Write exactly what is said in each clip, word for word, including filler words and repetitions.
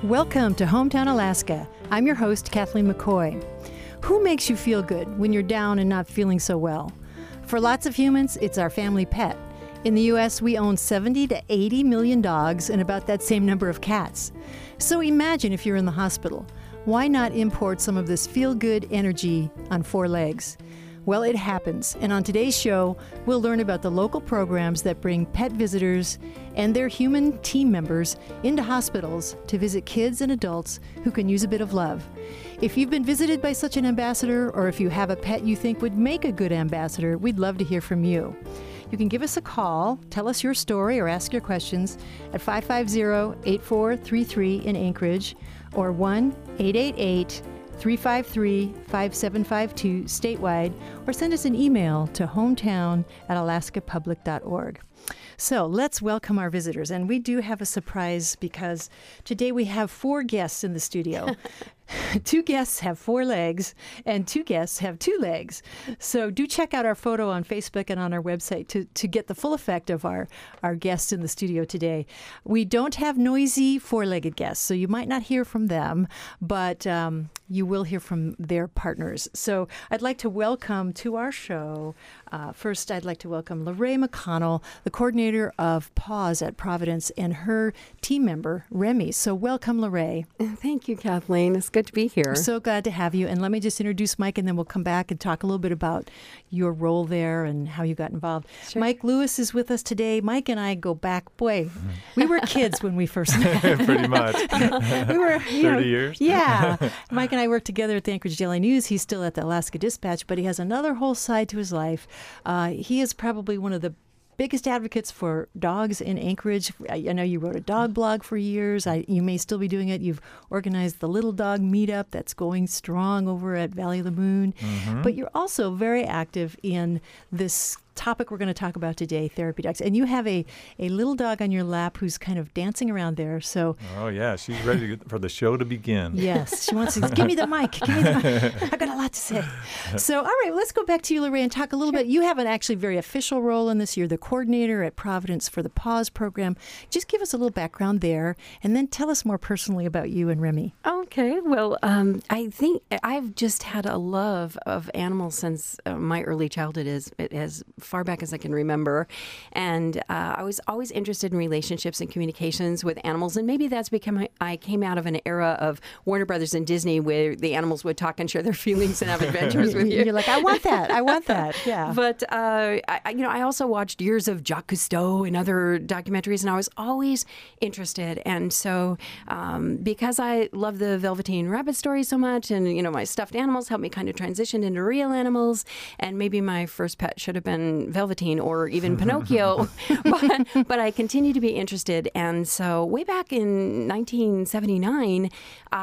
Welcome to Hometown Alaska. I'm your host, Kathleen McCoy. Who makes you feel good when you're down and not feeling so well? For lots of humans, it's our family pet. In the U S, we own seventy to eighty million dogs and about that same number of cats. So imagine if you're in the hospital. Why not import some of this feel-good energy on four legs? Well, it happens, and on today's show, we'll learn about the local programs that bring pet visitors and their human team members into hospitals to visit kids and adults who can use a bit of love. If you've been visited by such an ambassador, or if you have a pet you think would make a good ambassador, we'd love to hear from you. You can give us a call, tell us your story, or ask your questions at five five zero, eight four three three in Anchorage or one eight eight eight, three five three, five seven five two statewide, or send us an email to hometown at alaska public dot org. So let's welcome our visitors. And we do have a surprise because today we have four guests in the studio. Two guests have four legs, and two guests have two legs. So do check out our photo on Facebook and on our website to, to get the full effect of our, our guests in the studio today. We don't have noisy four-legged guests, so you might not hear from them, but um, you will hear from their partners. So I'd like to welcome to our show, uh, first I'd like to welcome Lorraine McConnell, the coordinator of PAWS at Providence, and her team member, Remy. So welcome, Lorraine. Thank you, Kathleen. It's good to be here. We're so glad to have you. And let me just introduce Mike, and then we'll come back and talk a little bit about your role there and how you got involved. Sure. Mike Lewis is with us today. Mike and I go back, boy, we were kids when we first met. Pretty much. we were, you know, thirty years? Yeah. Mike and I worked together at the Anchorage Daily News. He's still at the Alaska Dispatch, but he has another whole side to his life. Uh, he is probably one of the biggest advocates for dogs in Anchorage. I, I know you wrote a dog blog for years. I, you may still be doing it. You've organized the Little Dog Meetup that's going strong over at Valley of the Moon. Mm-hmm. But you're also very active in this topic we're going to talk about today, therapy dogs. And you have a, a little dog on your lap who's kind of dancing around there. So, oh, yeah. She's ready to, for the show to begin. Yes. She wants to, give me the mic. Give me the mic. I've got a lot to say. So, all right, let's go back to you, Lorraine, and talk a little sure. bit. You have an actually very official role in this. You're the coordinator at Providence for the PAWS program. Just give us a little background there, and then tell us more personally about you and Remy. Okay. Well, um, I think I've just had a love of animals since uh, my early childhood, is as far back as I can remember. And uh, I was always interested in relationships and communications with animals. And maybe that's because I came out of an era of Warner Brothers and Disney where the animals would talk and share their feelings and have adventures with you. You're like, I want that. I want that. Yeah. But, uh, I, you know, I also watched years of Jacques Cousteau and other documentaries, and I was always interested. And so um, because I love the Velveteen Rabbit story so much, and, you know, my stuffed animals helped me kind of transition into real animals. And maybe my first pet should have been Velveteen or even Pinocchio, but, but I continue to be interested. And so way back in nineteen seventy-nine,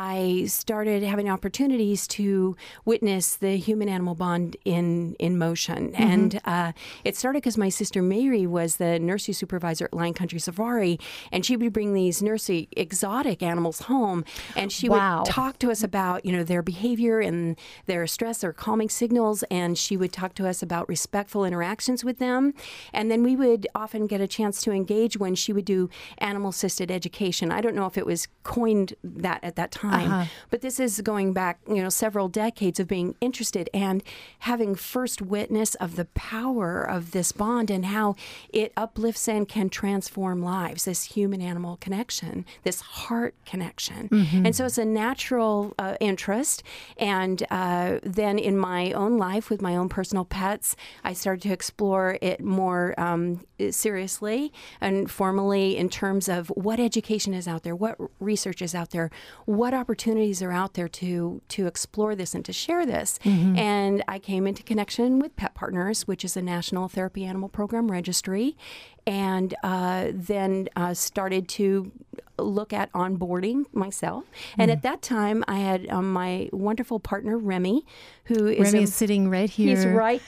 I started having opportunities to witness the human-animal bond in, in motion. Mm-hmm. And uh, it started because my sister Mary was the nursery supervisor at Lion Country Safari, and she would bring these nursery exotic animals home, and she wow. would talk to us about, you know, their behavior and their stress or calming signals, and she would talk to us about respectful interactions with them. And then we would often get a chance to engage when she would do animal-assisted education. I don't know if it was coined that at that time, uh-huh. but this is going back, you know, several decades of being interested and having first witness of the power of this bond and how it uplifts and can transform lives, this human-animal connection, this heart connection. Mm-hmm. And so it's a natural uh, interest. And uh, then in my own life with my own personal pets, I started to explore it more um, seriously and formally in terms of what education is out there, what research is out there, what opportunities are out there to to explore this and to share this. Mm-hmm. And I came into connection with Pet Partners, which is a national therapy animal program registry, and uh, then uh, started to look at onboarding myself. And mm. at that time, I had um, my wonderful partner, Remy, who is... Remy a, is sitting right here. He's right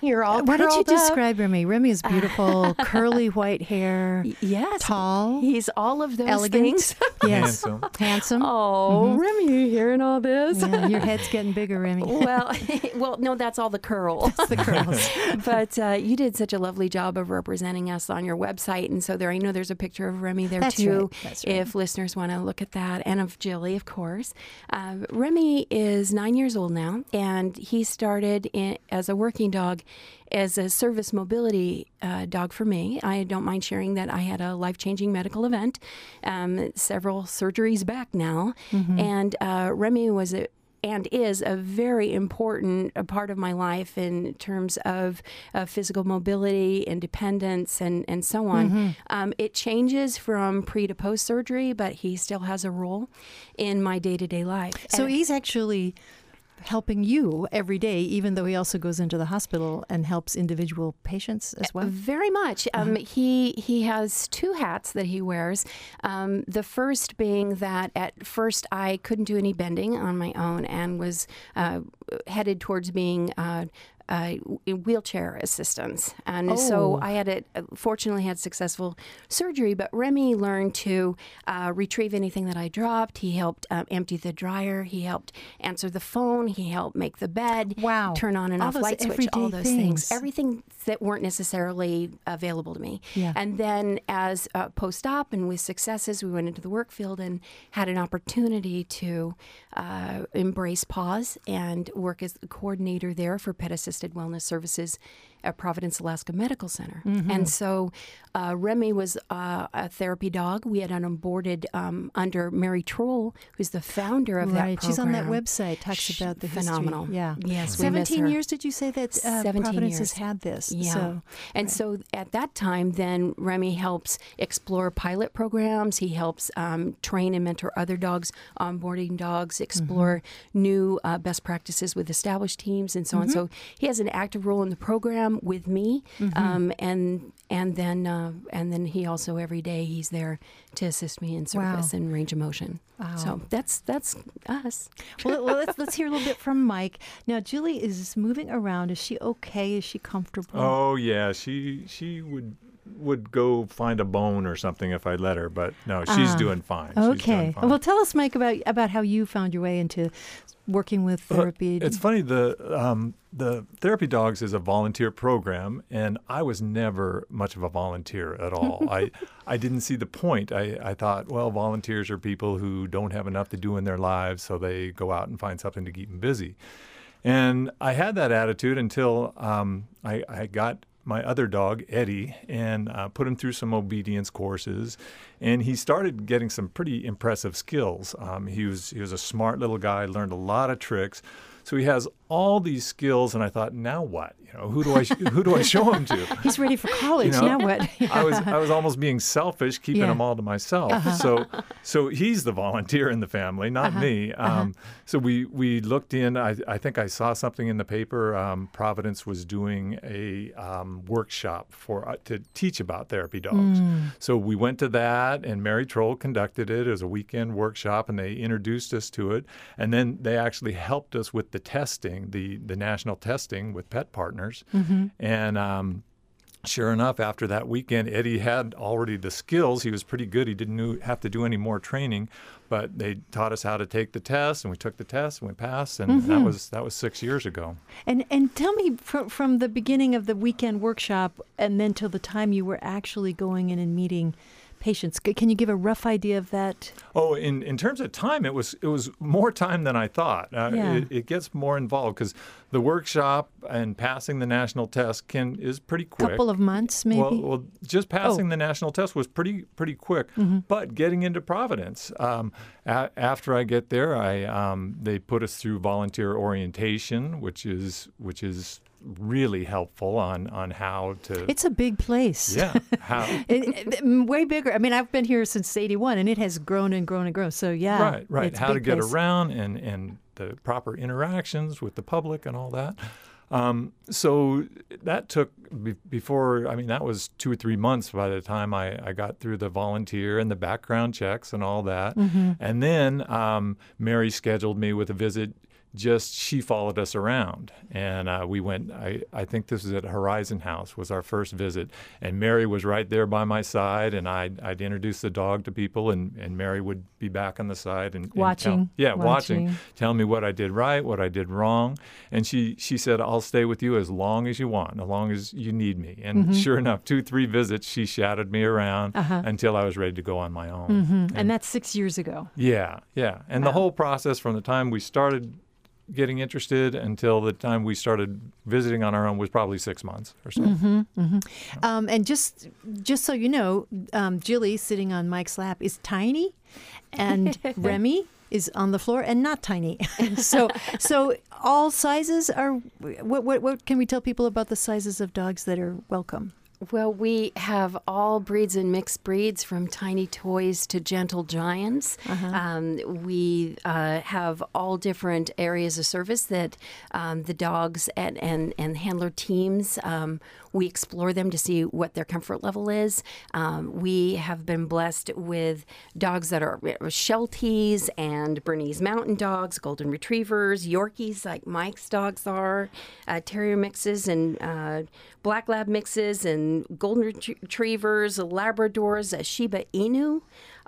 here all Why don't you curled up. describe Remy? Remy is beautiful, curly white hair, Yes. tall, He's all of those elegant. things. Yes, Handsome. handsome. Oh, Remy, you hearing all this? Yeah, your head's getting bigger, Remy. Well, well, no, that's all the curl. It's the curls. But uh, you did such a lovely job of representing us on your website, and so there, I know there's a picture of Remy there That's too. right. That's right. If listeners want to look at that, and of Jilly, of course. Uh, Remy is nine years old now, and he started in, as a working dog, as a service mobility uh, dog for me. I don't mind sharing that I had a life-changing medical event, um, several surgeries back now, Mm-hmm. and uh, Remy was a and is a very important a part of my life in terms of uh, physical mobility, independence, and, and so on. Mm-hmm. Um, it changes from pre to post surgery, but he still has a role in my day-to-day life. So And- he's actually helping you every day, even though he also goes into the hospital and helps individual patients as well. Very much. Um, he he has two hats that he wears. Um, the first being that at first I couldn't do any bending on my own and was uh, headed towards being uh, uh, wheelchair assistance. And so Oh. I had it, fortunately had successful surgery, but Remy learned to uh, retrieve anything that I dropped. He helped um, empty the dryer. He helped answer the phone. He helped make the bed. Wow. Turn on and All off those light switch, all everyday those things. things. Everything that weren't necessarily available to me. Yeah. And then as uh, post-op and with successes, we went into the work field and had an opportunity to uh, embrace pause and work as the coordinator there for pet-assisted wellness services at Providence, Alaska Medical Center. Mm-hmm. And so uh, Remy was uh, a therapy dog. We had an onboarded um, under Mary Troll, who's the founder of that Right. program. She's on that website, talks Sh- about the phenomenal. history. Yeah. Yes, we miss seventeen her. years, did you say that uh, seventeen Providence has years. had this? Yeah. So, and so at that time, then Remy helps explore pilot programs. He helps um, train and mentor other dogs, onboarding dogs, explore Mm-hmm. new uh, best practices with established teams, and so on. So he has an active role in the program with me, Mm-hmm. um, and and then uh, and then he also every day he's there to assist me in service Wow. and range of motion. Wow. So that's that's us. well, well let's, let's hear a little bit from Mike. Now, Julie is moving around. Is she okay? Is she comfortable? Oh yeah, she she would would go find a bone or something if I let her, but no, she's Ah, doing fine. She's doing Okay. fine. Well, tell us, Mike, about about how you found your way into working with therapy. It's funny, the um, the Therapy Dogs is a volunteer program, and I was never much of a volunteer at all. I I didn't see the point. I, I thought, well, volunteers are people who don't have enough to do in their lives, so they go out and find something to keep them busy. And I had that attitude until um, I, I got my other dog, Eddie, and uh, put him through some obedience courses. And he started getting some pretty impressive skills. Um, he was he was a smart little guy, learned a lot of tricks. So he has all these skills, and I thought, now what? You know, who do I sh- who do I show him to? He's ready for college. You know, Now what? I was I was almost being selfish, keeping Yeah. them all to myself. So so he's the volunteer in the family, not Uh-huh. me. Um, So we we looked in. I I think I saw something in the paper. Um, Providence was doing a um, workshop for uh, to teach about therapy dogs. Mm. So we went to that, and Mary Troll conducted it. It was a weekend workshop, and they introduced us to it. And then they actually helped us with the testing, the the national testing with Pet Partners. Mm-hmm. And um, sure enough, after that weekend, Eddie had already the skills. He was pretty good. He didn't knew, have to do any more training, but they taught us how to take the test, and we took the test, and we passed, and that was that was six years ago. And and tell me from from the beginning of the weekend workshop and then till the time you were actually going in and meeting patients. C- Can you give a rough idea of that? Oh, in, in terms of time, it was it was more time than I thought. Uh, Yeah. it, it gets more involved because the workshop and passing the national test can is pretty quick. Couple of months, maybe. Well, well, just passing Oh. the national test was pretty pretty quick. Mm-hmm. But getting into Providence, um, a- after I get there, I um, they put us through volunteer orientation, which is which is really helpful on on how to. It's a big place. yeah, how It, it- way bigger. I mean, I've been here since eighty-one, and it has grown and grown and grown. So yeah, right right it's a how to big get place. around and and the proper interactions with the public and all that. Um, so that took be- before, I mean, that was two or three months by the time I, I got through the volunteer and the background checks and all that. Mm-hmm. And then um, Mary scheduled me with a visit just she followed us around. And uh, we went, I, I think this was at Horizon House, was our first visit. And Mary was right there by my side, and I'd, I'd introduce the dog to people, and, and Mary would be back on the side. and, and Watching. Tell, yeah, watching. watching. Telling me what I did right, what I did wrong. And she, she said, I'll stay with you as long as you want, as long as you need me. And Mm-hmm. sure enough, two, three visits, she shadowed me around Uh-huh. until I was ready to go on my own. Mm-hmm. And, And that's six years ago. yeah, yeah. And Wow. the whole process from the time we started getting interested until the time we started visiting on our own was probably six months or so. Mm-hmm, mm-hmm. Um, and just just so you know, um, Jilly sitting on Mike's lap is tiny, and Remy is on the floor and not tiny. so so all sizes are. What, what what can we tell people about the sizes of dogs that are welcome? Well, we have all breeds and mixed breeds, from tiny toys to gentle giants. Uh-huh. Um, we uh, have all different areas of service that um, the dogs and, and, and handler teams, um, we explore them to see what their comfort level is. Um, we have been blessed with dogs that are Shelties and Bernese Mountain Dogs, Golden Retrievers, Yorkies like Mike's dogs are, uh, Terrier mixes and uh, Black Lab mixes, and Golden Retrievers, Labradors, a Shiba Inu,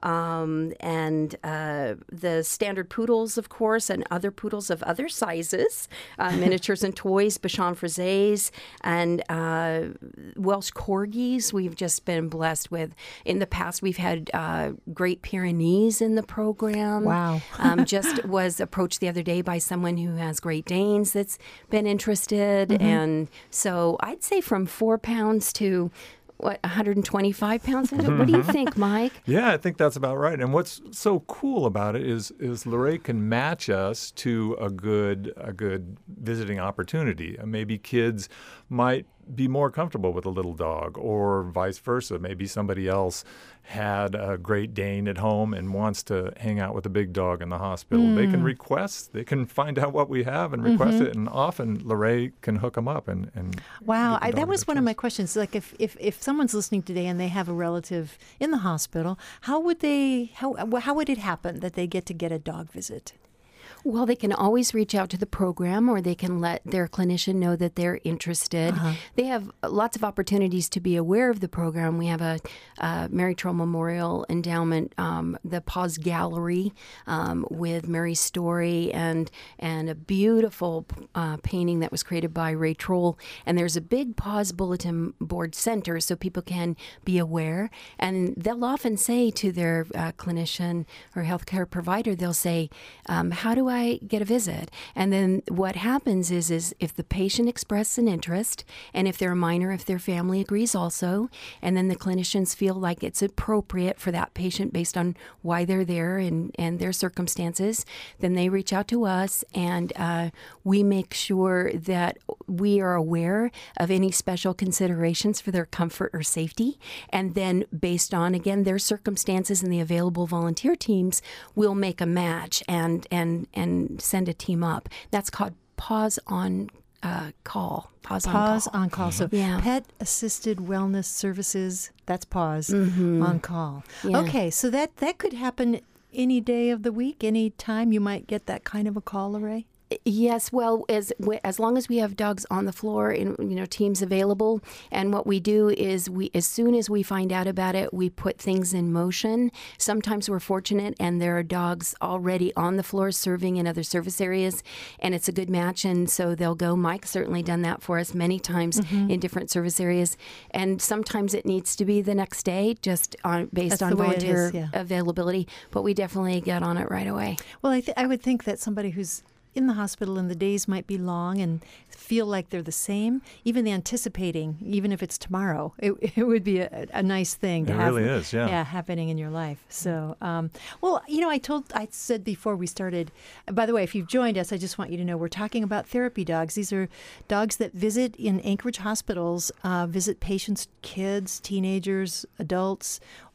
um, and uh, the standard poodles, of course, and other poodles of other sizes, uh, miniatures and toys, Bichon Frisés, and uh, Welsh Corgis. We've just been blessed with. In the past, we've had uh, Great Pyrenees in the program. Wow. um, just was approached the other day by someone who has Great Danes that's been interested. Mm-hmm. And so I'd say from four pounds to what, one hundred twenty-five pounds? What do you think, Mike? Yeah, I think that's about right. And what's so cool about it is is Lorraine can match us to a good a good visiting opportunity. Maybe kids might be more comfortable with a little dog, or vice versa. Maybe somebody else had a Great Dane at home and wants to hang out with a big dog in the hospital. Mm. They can request, they can find out what we have and request mm-hmm. it, and often Lorraine can hook them up. And, and wow, I, that was one of my questions. Like, if, if, if someone's listening today and they have a relative in the hospital, how would they, how, how would it happen that they get to get a dog visit? Well, they can always reach out to the program, or they can let their clinician know that they're interested. Uh-huh. They have lots of opportunities to be aware of the program. We have a uh, Mary Troll Memorial Endowment, um, the Paws Gallery um, with Mary's story, and and a beautiful uh, painting that was created by Ray Troll. And there's a big Paws Bulletin Board Center, so people can be aware. And they'll often say to their uh, clinician or healthcare provider, they'll say, um, how do I get a visit? And then what happens is, is if the patient expresses an interest, and if they're a minor, if their family agrees also, and then the clinicians feel like it's appropriate for that patient based on why they're there and, and their circumstances, then they reach out to us, and uh, we make sure that we are aware of any special considerations for their comfort or safety. And then based on, again, their circumstances and the available volunteer teams, we'll make a match and, and, and send a team up. That's called Paws on uh, Call. Paws, Paws on Call. on Call. So yeah. Pet Assisted Wellness Services, that's Paws mm-hmm. on Call. Yeah. Okay, so that, that could happen any day of the week, any time you might get that kind of a call, Lorraine? Yes, well, as as long as we have dogs on the floor and, you know, teams available, and what we do is we, as soon as we find out about it, we put things in motion. Sometimes we're fortunate and there are dogs already on the floor serving in other service areas, and it's a good match, and so they'll go. Mike's certainly done that for us many times mm-hmm. in different service areas, and sometimes it needs to be the next day, just on based That's on the way it volunteer is, yeah. availability. But we definitely get on it right away. Well, I, th- I would think that somebody who's in the hospital and the days might be long and feel like they're the same, even the anticipating, even if it's tomorrow, it, it would be a, a nice thing to it have. It really is, yeah. Yeah, happening in your life. So, um, well, you know, I told, I said before we started, by the way, if you've joined us, I just want you to know we're talking about therapy dogs. These are dogs that visit in Anchorage hospitals, uh, visit patients, kids, teenagers, adults,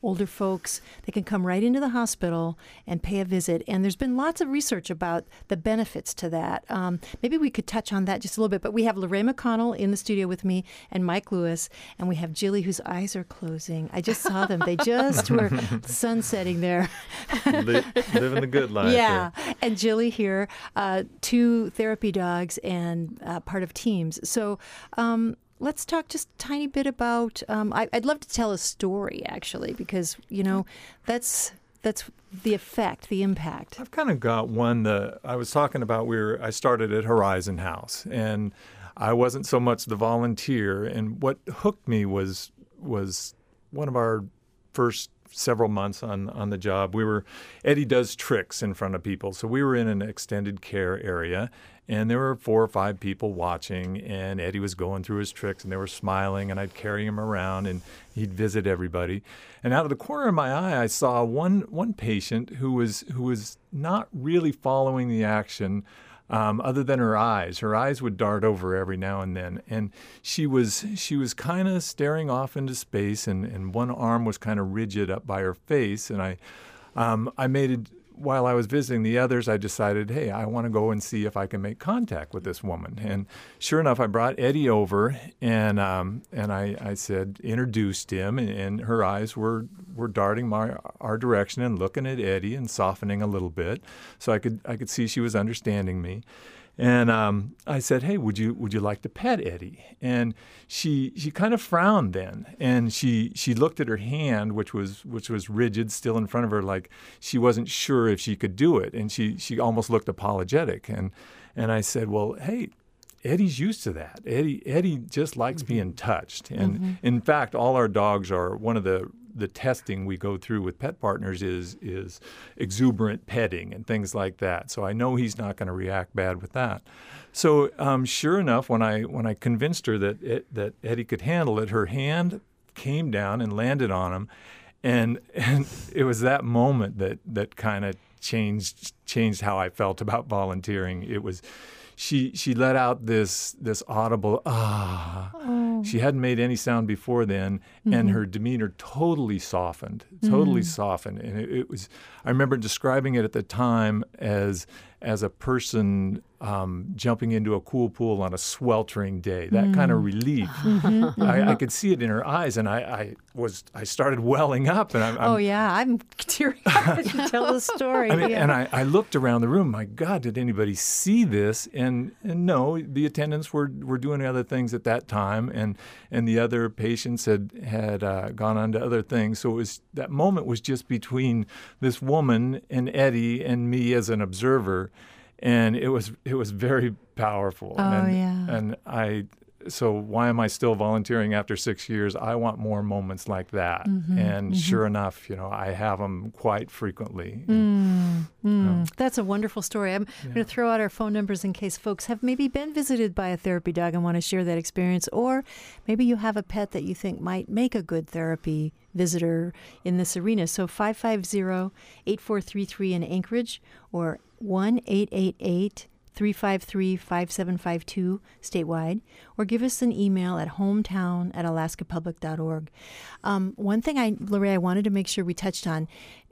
older folks. They can come right into the hospital and pay a visit. And there's been lots of research about the benefits to that. Um, maybe we could touch on that just a little bit. But we have Lorraine McConnell in the studio with me and Mike Lewis. And we have Jilly, whose eyes are closing. I just saw them. They just were sunsetting there. Li- living the good life. Yeah. There. And Jilly here, uh, two therapy dogs and uh, part of teams. So um, let's talk just a tiny bit about, um, I, I'd love to tell a story, actually, because, you know, that's that's the effect, the impact. I've kind of got one that I was talking about. We were, I started at Horizon House, and I wasn't so much the volunteer. And what hooked me was was one of our first several months on, on the job. We were, Eddie does tricks in front of people. So we were in an extended care area, and there were four or five people watching, and Eddie was going through his tricks, and they were smiling, and I'd carry him around, and he'd visit everybody. And out of the corner of my eye, I saw one one patient who was who was not really following the action. Um, other than her eyes. Her eyes would dart over every now and then. And she was she was kind of staring off into space, and, and one arm was kind of rigid up by her face. And I um, I made it, while I was visiting the others, I decided, hey, I want to go and see if I can make contact with this woman. And sure enough, I brought Eddie over, and um, and I, I said, introduced him, and, and her eyes were, were darting my our direction and looking at Eddie and softening a little bit, so I could I could see she was understanding me. And um, I said, hey, would you would you like to pet Eddie? And she she kind of frowned then, and she she looked at her hand, which was which was rigid, still in front of her, like she wasn't sure if she could do it, and she she almost looked apologetic. And and I said, well, hey, Eddie's used to that. Eddie Eddie just likes mm-hmm. being touched. And mm-hmm. in fact, all our dogs are, one of the the testing we go through with pet partners is is exuberant petting and things like that. So I know he's not going to react bad with that. So um, sure enough, when I when I convinced her that it, that Eddie could handle it, her hand came down and landed on him, and and it was that moment that that kind of changed changed how I felt about volunteering. It was. She she let out this this audible ah. Oh. She hadn't made any sound before then, mm-hmm. and her demeanor totally softened, totally mm-hmm. softened. And it, it was. I remember describing it at the time as as a person um, jumping into a cool pool on a sweltering day. That mm. kind of relief. Mm-hmm. I, I could see it in her eyes, and I, I was I started welling up. And I'm, I'm, oh yeah, I'm tearing up as you tell the story. I mean, yeah. And I, I looked around the room. My God, did anybody see this? And, and no, the attendants were were doing other things at that time, and and the other patients had had uh, gone on to other things. So it was that moment was just between this woman and Eddie and me as an observer. And it was it was very powerful. Oh, and, yeah. And I, so why am I still volunteering after six years? I want more moments like that. Mm-hmm, and mm-hmm. sure enough, you know, I have them quite frequently. Mm, mm. Um, That's a wonderful story. I'm yeah. going to throw out our phone numbers in case folks have maybe been visited by a therapy dog and want to share that experience. Or maybe you have a pet that you think might make a good therapy visitor in this arena. So five five zero, eight four three three in Anchorage, or one eight eight eight, three five three, five seven five two statewide, or give us an email at hometown at alaska public dot org. Um, one thing, I, Lorraine, I wanted to make sure we touched on,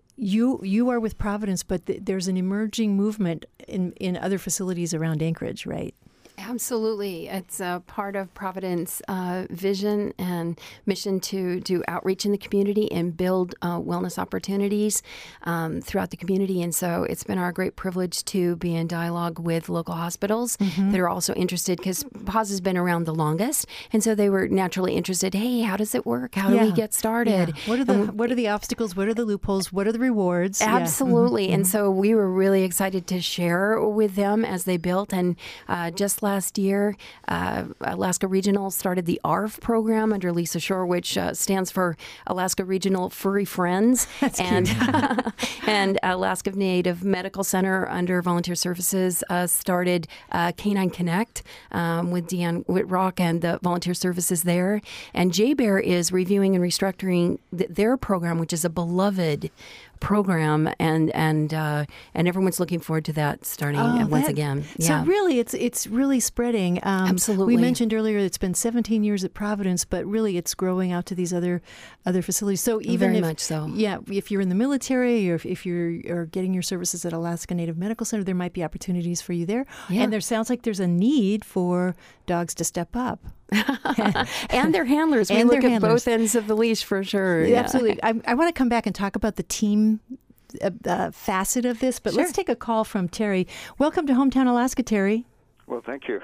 you you are with Providence, but th- there's an emerging movement in, in other facilities around Anchorage, right? Absolutely. It's a part of Providence' uh, vision and mission to do outreach in the community and build uh, wellness opportunities um, throughout the community. And so it's been our great privilege to be in dialogue with local hospitals mm-hmm. that are also interested, because P A W S has been around the longest. And so they were naturally interested, hey, how does it work? How yeah. do we get started? Yeah. What are the um, what are the obstacles? What are the loopholes? What are the rewards? Absolutely. Yeah. Mm-hmm. And so we were really excited to share with them as they built. And uh, just last Last year, uh, Alaska Regional started the A R F program under Lisa Shore, which uh, stands for Alaska Regional Furry Friends. That's and and Alaska Native Medical Center under Volunteer Services uh, started uh, Canine Connect um, with Deanne Whitrock and the volunteer services there. And J-Bear is reviewing and restructuring th- their program, which is a beloved program, and and uh, and everyone's looking forward to that starting oh, once that, again. Yeah. So really, it's it's really really spreading. Um, Absolutely. We mentioned earlier it's been seventeen years at Providence, but really it's growing out to these other other facilities. So even Very if, much so. Yeah, if you're in the military or if, if you're are getting your services at Alaska Native Medical Center, there might be opportunities for you there. Yeah. And there sounds like there's a need for dogs to step up. And their handlers. We And look their at handlers. both ends of the leash for sure. Yeah, absolutely. I, I want to come back and talk about the team uh, uh, facet of this, but Sure. let's take a call from Terry. Welcome to Hometown Alaska, Terry. Well, thank you.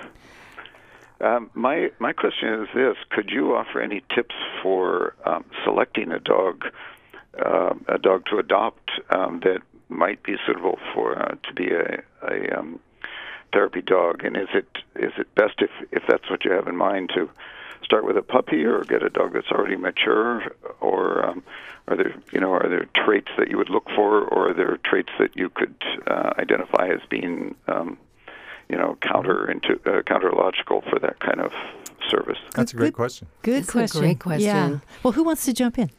Um, my my question is this: could you offer any tips for um, selecting a dog, uh, a dog to adopt um, that might be suitable for uh, to be a, a um, therapy dog? And is it is it best if if that's what you have in mind to start with a puppy or get a dog that's already mature, or um, are there you know are there traits that you would look for, or are there traits that you could uh, identify as being um, you know, counter into uh, counterlogical for that kind of service? That's a great Good- question. Good It's a question. great question. Yeah. Well, who wants to jump in?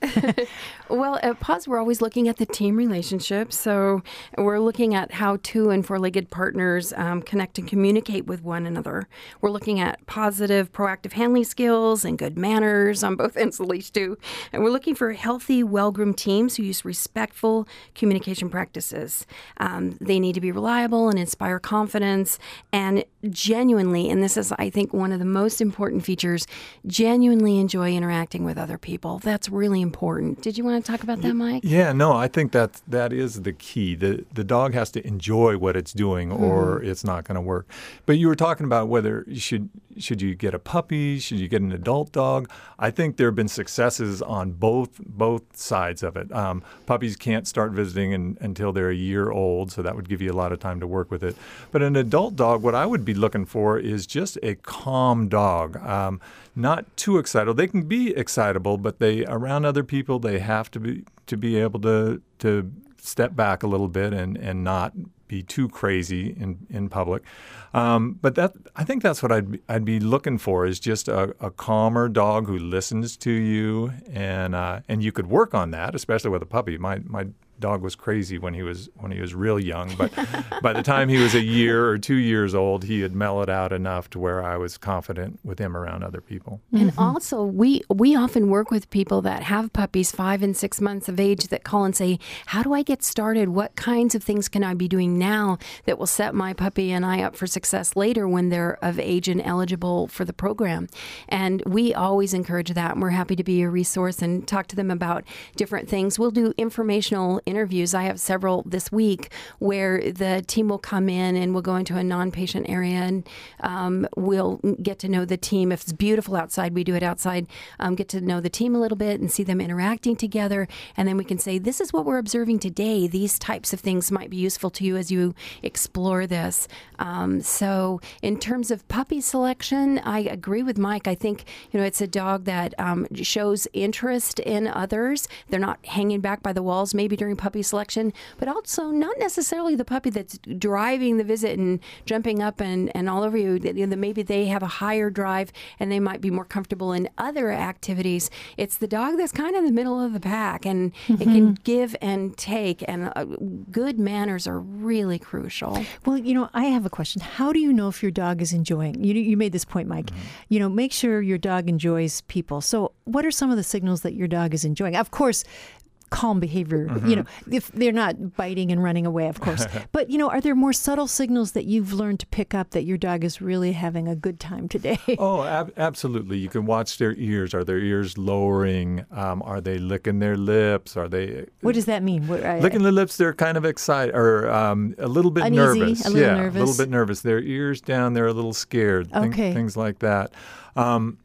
Well, at PAWS, we're always looking at the team relationship. So we're looking at how two and four-legged partners um, connect and communicate with one another. We're looking at positive, proactive handling skills and good manners on both ends of the leash, too. And we're looking for healthy, well-groomed teams who use respectful communication practices. Um, they need to be reliable and inspire confidence and genuinely, and this is, I think, one of the most important features, genuinely enjoy interacting with other people. That's really important. Did you want to talk about that, Mike? Yeah, no, I think that that is the key. The the dog has to enjoy what it's doing, or it's not going to work. But you were talking about whether you should should you get a puppy, should you get an adult dog? I think there have been successes on both both sides of it. Um, puppies can't start visiting in, until they're a year old, so that would give you a lot of time to work with it. But an adult dog, what I would be looking for is just a calm dog. Um, not too excitable. They can be excitable, but they around other people they have to be to be able to to step back a little bit and, and not be too crazy in, in public. Um, but that I think that's what I'd be, I'd be looking for is just a, a calmer dog who listens to you, and uh, and you could work on that, especially with a puppy. My my dog was crazy when he was when he was real young, but by the time he was a year or two years old, he had mellowed out enough to where I was confident with him around other people. And also, we we often work with people that have puppies five and six months of age that call and say, how do I get started? What kinds of things can I be doing now that will set my puppy and I up for success later when they're of age and eligible for the program? And we always encourage that, and we're happy to be a resource and talk to them about different things. We'll do informational interviews. I have several this week where the team will come in and we'll go into a non-patient area and um, we'll get to know the team. If it's beautiful outside, we do it outside. Um, get to know the team a little bit and see them interacting together. And then we can say, this is what we're observing today. These types of things might be useful to you as you explore this. Um, so in terms of puppy selection, I agree with Mike. I think, you know, it's a dog that um, shows interest in others. They're not hanging back by the walls, maybe during puppy selection, but also not necessarily the puppy that's driving the visit and jumping up and, and all over you. You know, maybe they have a higher drive and they might be more comfortable in other activities. It's the dog that's kind of in the middle of the pack, and mm-hmm. it can give and take, and uh, good manners are really crucial. Well, you know, I have a question. How do you know if your dog is enjoying? You you made this point, Mike. Mm-hmm. You know, make sure your dog enjoys people. So what are some of the signals that your dog is enjoying? Of course, calm behavior, mm-hmm. you know, if they're not biting and running away, of course. But, you know, are there more subtle signals that you've learned to pick up that your dog is really having a good time today? Oh, ab- absolutely. You can watch their ears. Are their ears lowering? Um, are they licking their lips? Are they... What does that mean? What, I, licking the lips, they're kind of excited or um, a little bit uneasy, nervous. a little yeah, nervous. a little bit nervous. Their ears down, they're a little scared. Th- okay. Things like that. Um,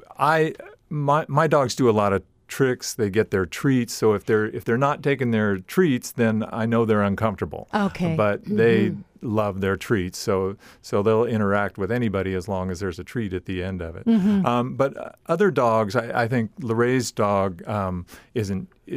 I my my dogs do a lot of tricks. They get their treats. So if they're if they're not taking their treats, then I know they're uncomfortable. Okay. But they mm-hmm. love their treats, so so they'll interact with anybody as long as there's a treat at the end of it. Mm-hmm. Um, but other dogs, I, I think Lorraine's dog um, isn't isn't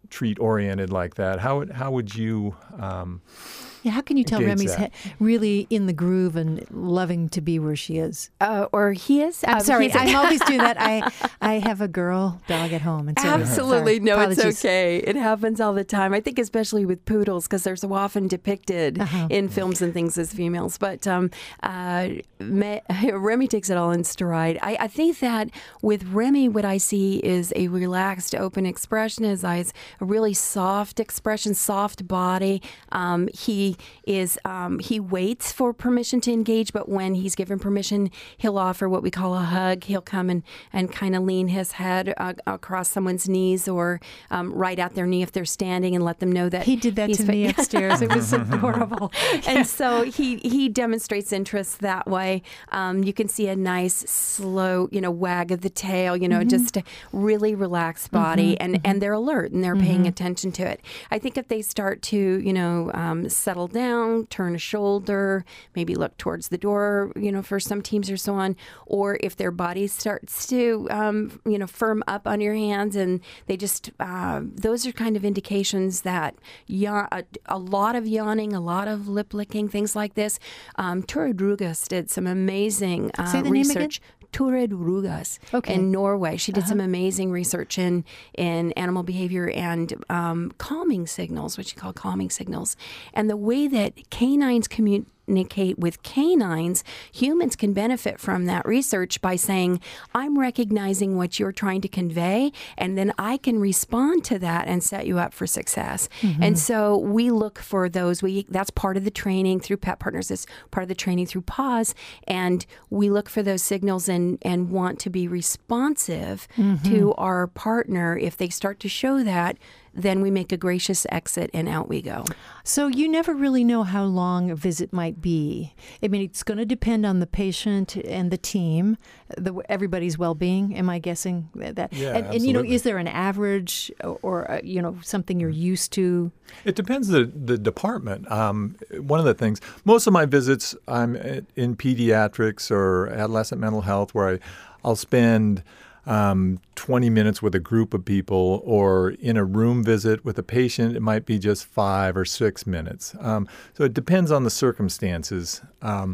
treat oriented like that, how would how would you? Um, Yeah, how can you tell Gauge Remy's that. he- really in the groove and loving to be where she is? Uh, or he is. I'm um, sorry, he's- I'm always doing that. I I have a girl dog at home, and so Absolutely. sorry. No, Apologies. it's okay. It happens all the time. I think especially with poodles because they're so often depicted Uh-huh. in films and things as females. But um, uh, Me- Remy takes it all in stride. I, I think that with Remy, what I see is a relaxed, open expression in his eyes, a really soft expression, soft body. Um, he is um, he waits for permission to engage, but when he's given permission, he'll offer what we call a hug. He'll come and, and kind of lean his head uh, across someone's knees or um, right at their knee if they're standing and let them know that He did that he's to fa- me upstairs. It was adorable. And so he he demonstrates interest that way. Um, you can see a nice, slow, you know, wag of the tail, you know, just a really relaxed body, and, and they're alert and they're paying attention to it. I think if they start to, you know, um, settle down, turn a shoulder, maybe look towards the door, you know, for some teams or so on, or if their body starts to, um, you know, firm up on your hands and they just, uh, those are kind of indications that yawn, a, a lot of yawning, a lot of lip licking, things like this. Um, Turid Rugas did some amazing uh, Say the name again? research. Turid Rugas Okay. in Norway. She did Uh-huh. some amazing research in, in animal behavior and um, calming signals, what you call calming signals. And the way that canines communicate with canines, humans can benefit from that research by saying, I'm recognizing what you're trying to convey, and then I can respond to that and set you up for success. Mm-hmm. And so we look for those. We That's part of the training through Pet Partners. It's part of the training through PAWS. And we look for those signals and, and want to be responsive to our partner. If they start to show that, then we make a gracious exit and out we go. So you never really know how long a visit might be. I mean, it's going to depend on the patient and the team, the, everybody's well-being. Am I guessing that? Yeah, and, and you know, absolutely. is there an average or, or uh, you know, something you're used to? It depends the the department. Um, one of the things, most of my visits, I'm in pediatrics or adolescent mental health, where I, I'll spend um, twenty minutes with a group of people, or in a room visit with a patient, it might be just five or six minutes. Um, so it depends on the circumstances. Um,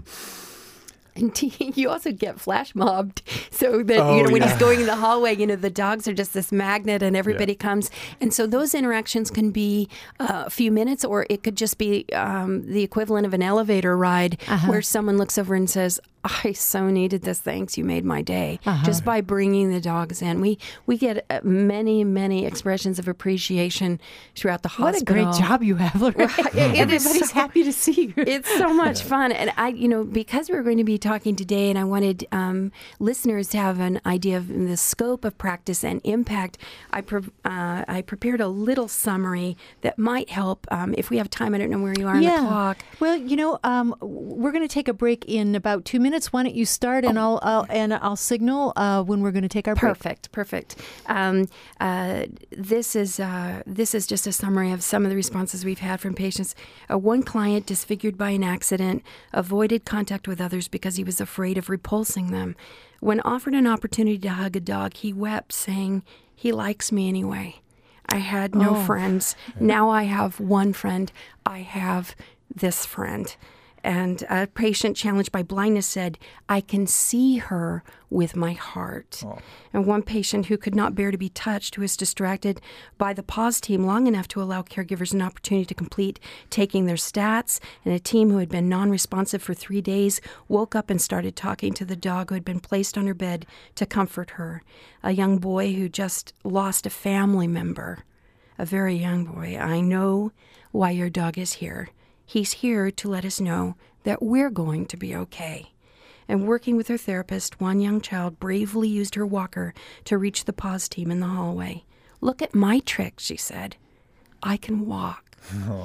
And you also get flash mobbed, so that Oh, you know when yeah. he's going in the hallway, you know the dogs are just this magnet, and everybody Yeah. comes, and so those interactions can be uh, a few minutes, or it could just be um, the equivalent of an elevator ride, Uh-huh. where someone looks over and says, "I so needed this. Thanks, you made my day." Uh-huh. Just by bringing the dogs in, we we get uh, many many expressions of appreciation throughout the What a hospital. great job you have, Lorraine. It is Everybody's so- happy to see you. It's so much fun. And I, you know, because we're going to be talking today and I wanted um, listeners to have an idea of the scope of practice and impact, I, pre- uh, I prepared a little summary that might help um, if we have time. I don't know where you are on the clock. Well, you know, um, we're going to take a break in about two minutes. Why don't you start, and I'll, I'll and I'll signal uh, when we're going to take our break. Perfect, perfect. Um, uh, this is uh, this is just a summary of some of the responses we've had from patients. Uh, one client, disfigured by an accident, avoided contact with others because he was afraid of repulsing them. When offered an opportunity to hug a dog, he wept, saying, "He likes me anyway. I had no Oh. friends. Now I have one friend. I have this friend." And a patient challenged by blindness said, "I can see her with my heart." Oh. And one patient who could not bear to be touched, who was distracted by the PAWS team long enough to allow caregivers an opportunity to complete taking their stats, and a team who had been non-responsive for three days woke up and started talking to the dog who had been placed on her bed to comfort her. A young boy who just lost a family member, a very young boy. "I know why your dog is here. He's here to let us know that we're going to be okay." And working with her therapist, one young child bravely used her walker to reach the PAWS team in the hallway. "Look at my trick," she said. "I can walk."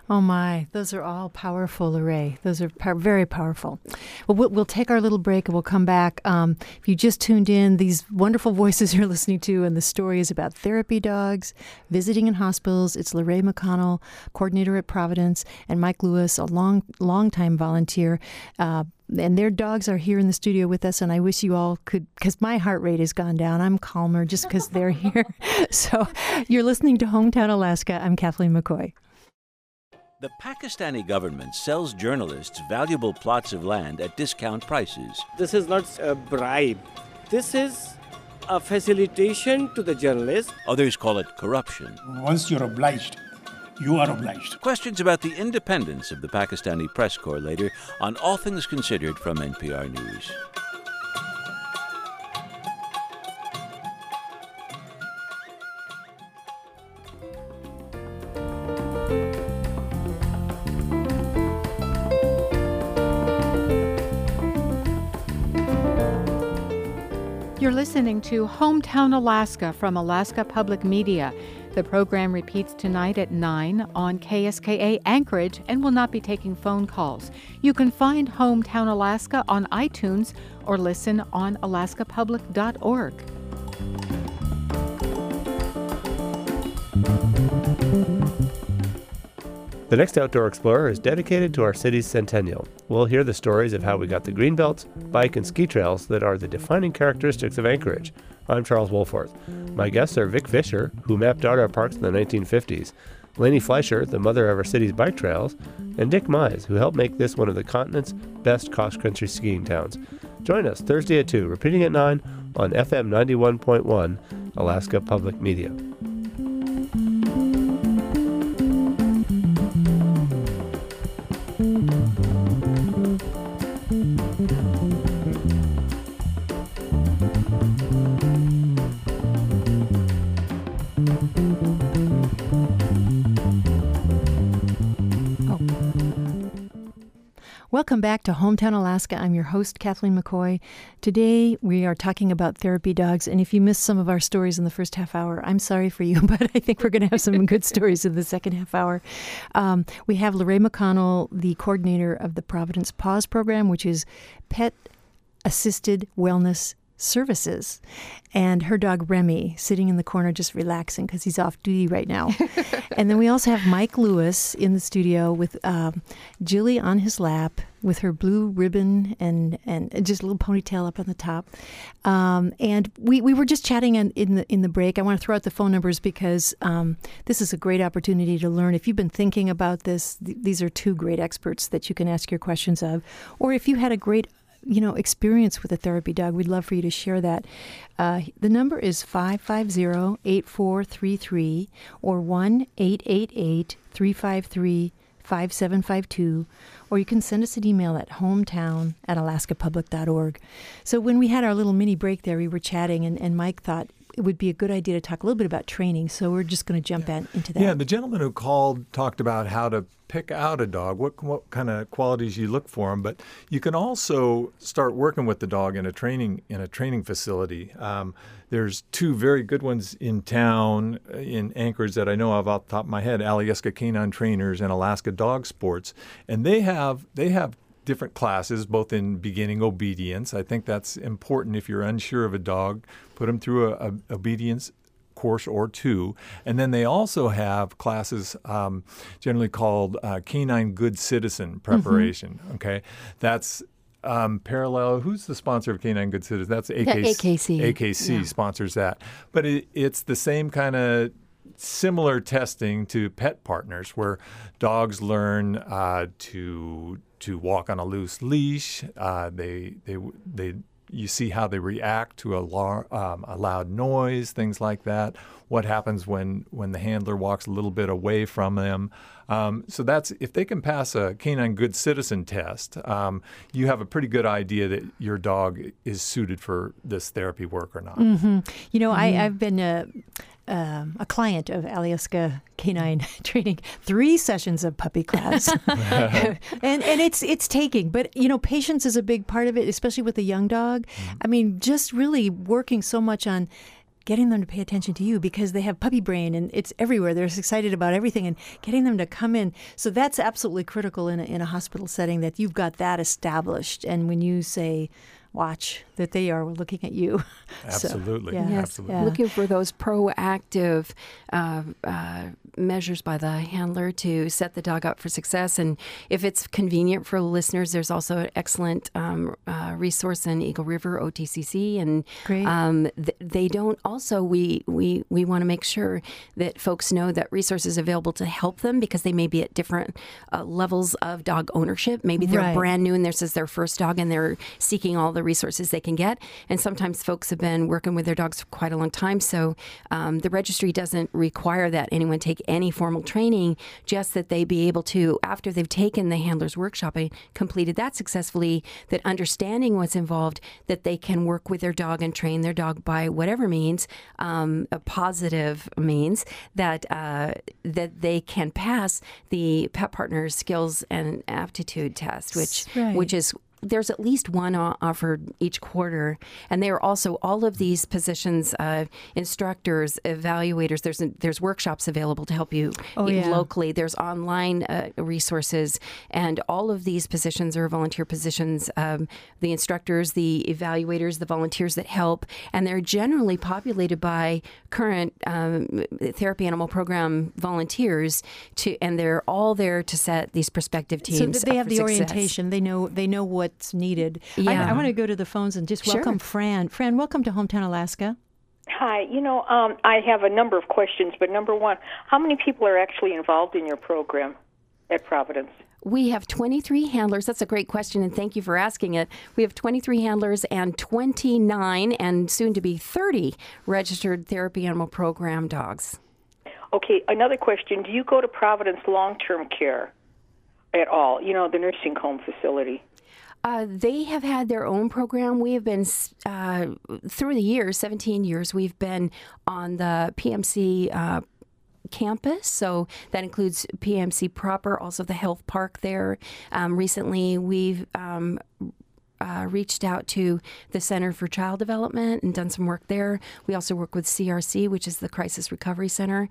Oh my, those are all powerful, Lorraine. Those are pow- very powerful. Well, well, we'll take our little break and we'll come back. Um, if you just tuned in, these wonderful voices you're listening to, and the story is about therapy dogs, visiting in hospitals. It's Lorraine McConnell, coordinator at Providence, and Mike Lewis, a long, long-time volunteer. Uh, and their dogs are here in the studio with us, and I wish you all could, because my heart rate has gone down. I'm calmer just because they're here. So you're listening to Hometown Alaska. I'm Kathleen McCoy. The Pakistani government sells journalists valuable plots of land at discount prices. This is not a bribe. This is a facilitation to the journalist. Others call it corruption. Once you're obliged, you are obliged. Questions about the independence of the Pakistani press corps later on All Things Considered from N P R News. You're listening to Hometown Alaska from Alaska Public Media. The program repeats tonight at nine on K S K A Anchorage and will not be taking phone calls. You can find Hometown Alaska on iTunes or listen on alaska public dot org. The next Outdoor Explorer is dedicated to our city's centennial. We'll hear the stories of how we got the green belts, bike, and ski trails that are the defining characteristics of Anchorage. I'm Charles Wolforth. My guests are Vic Fisher, who mapped out our parks in the nineteen fifties, Lainey Fleischer, the mother of our city's bike trails, and Dick Mize, who helped make this one of the continent's best cross-country skiing towns. Join us Thursday at two, repeating at nine on F M ninety-one point one, Alaska Public Media. Welcome back to Hometown Alaska. I'm your host, Kathleen McCoy. Today, we are talking about therapy dogs. And if you missed some of our stories in the first half hour, I'm sorry for you, but I think we're going to have some good stories in the second half hour. Um, we have Lorraine McConnell, the coordinator of the Providence PAWS program, which is Pet Assisted Wellness Services, and her dog Remy sitting in the corner just relaxing because he's off duty right now. And then we also have Mike Lewis in the studio with um, Jilly on his lap with her blue ribbon and, and just a little ponytail up on the top. Um, and we, we were just chatting in, in the in the break. I want to throw out the phone numbers because um, this is a great opportunity to learn. If you've been thinking about this, th- these are two great experts that you can ask your questions of. Or if you had a great you know, experience with a therapy dog, we'd love for you to share that. Uh, the number is five five zero, eight four three three or one eight eight eight, three five three, five seven five two, or you can send us an email at hometown at alaska public dot org. So when we had our little mini break there, we were chatting, and, and Mike thought it would be a good idea to talk a little bit about training, so we're just going to jump in, into that. Yeah, the gentleman who called talked about how to pick out a dog, what what kind of qualities you look for them, but you can also start working with the dog in a training in a training facility. Um, there's two very good ones in town in Anchorage that I know of off the top of my head, Alyeska Canine Trainers and Alaska Dog Sports, and they have they have different classes, both in beginning obedience. I think that's important. If you're unsure of a dog, put them through a, a obedience course or two. And then they also have classes um, generally called uh, Canine Good Citizen Preparation. Mm-hmm. Okay, that's um, parallel. Who's the sponsor of Canine Good Citizen? That's A K C. Yeah, A K C. A K C yeah. sponsors that. But it, it's the same kind of similar testing to Pet Partners, where dogs learn uh, to to walk on a loose leash. Uh, they they they you see how they react to a, lar- um, a loud noise, things like that. What happens when, when the handler walks a little bit away from them. Um, so that's if they can pass a Canine Good Citizen test, um, you have a pretty good idea that your dog is suited for this therapy work or not. Mm-hmm. You know, mm-hmm. I, I've been a, um, a client of Alyeska Canine Training, three sessions of puppy class, and and it's it's taking. But you know, patience is a big part of it, especially with a young dog. Mm-hmm. I mean, just really working so much on getting them to pay attention to you because they have puppy brain and it's everywhere. They're excited about everything and getting them to come in. So that's absolutely critical in a, in a hospital setting that you've got that established. And when you say watch, that they are looking at you. Absolutely. So, yeah. Yes, Absolutely. yeah. Looking for those proactive uh, uh, measures by the handler to set the dog up for success. And if it's convenient for listeners, there's also an excellent um, uh, resource in Eagle River, O T C C. And Great. Um, th- they don't also, we, we, we want to make sure that folks know that resources are available to help them because they may be at different uh, levels of dog ownership. Maybe they're Right. brand new and this is their first dog and they're seeking all the resources they can get. And sometimes folks have been working with their dogs for quite a long time. So um, the registry doesn't require that anyone take any formal training, just that they be able to, after they've taken the handler's workshop and completed that successfully, that understanding what's involved, that they can work with their dog and train their dog by whatever means, um, a positive means, that uh, that they can pass the Pet Partners skills and aptitude test, which Right. which is there's at least one offered each quarter, and there are also all of these positions, uh, instructors, evaluators. There's there's workshops available to help you Oh, yeah. locally. There's online uh, resources, and all of these positions are volunteer positions. Um, the instructors, the evaluators, the volunteers that help, and they're generally populated by current um, therapy animal program volunteers. To and they're all there to set these prospective teams. So that they up have for the success. orientation. They know they know what's needed. Yeah. I, I want to go to the phones and just Sure. welcome Fran. Fran, welcome to Hometown Alaska. Hi. You know, um, I have a number of questions, but number one, how many people are actually involved in your program at Providence? We have twenty-three handlers. That's a great question, and thank you for asking it. We have twenty-three handlers and twenty-nine, and soon to be thirty, registered therapy animal program dogs. Okay, another question. Do you go to Providence long-term care at all? You know, the nursing home facility. Uh, they have had their own program. We have been, uh, through the years, seventeen years, we've been on the P M C uh, campus. So that includes P M C proper, also the health park there. Um, recently, we've um, Uh, reached out to the Center for Child Development and done some work there. We also work with C R C, which is the Crisis Recovery Center.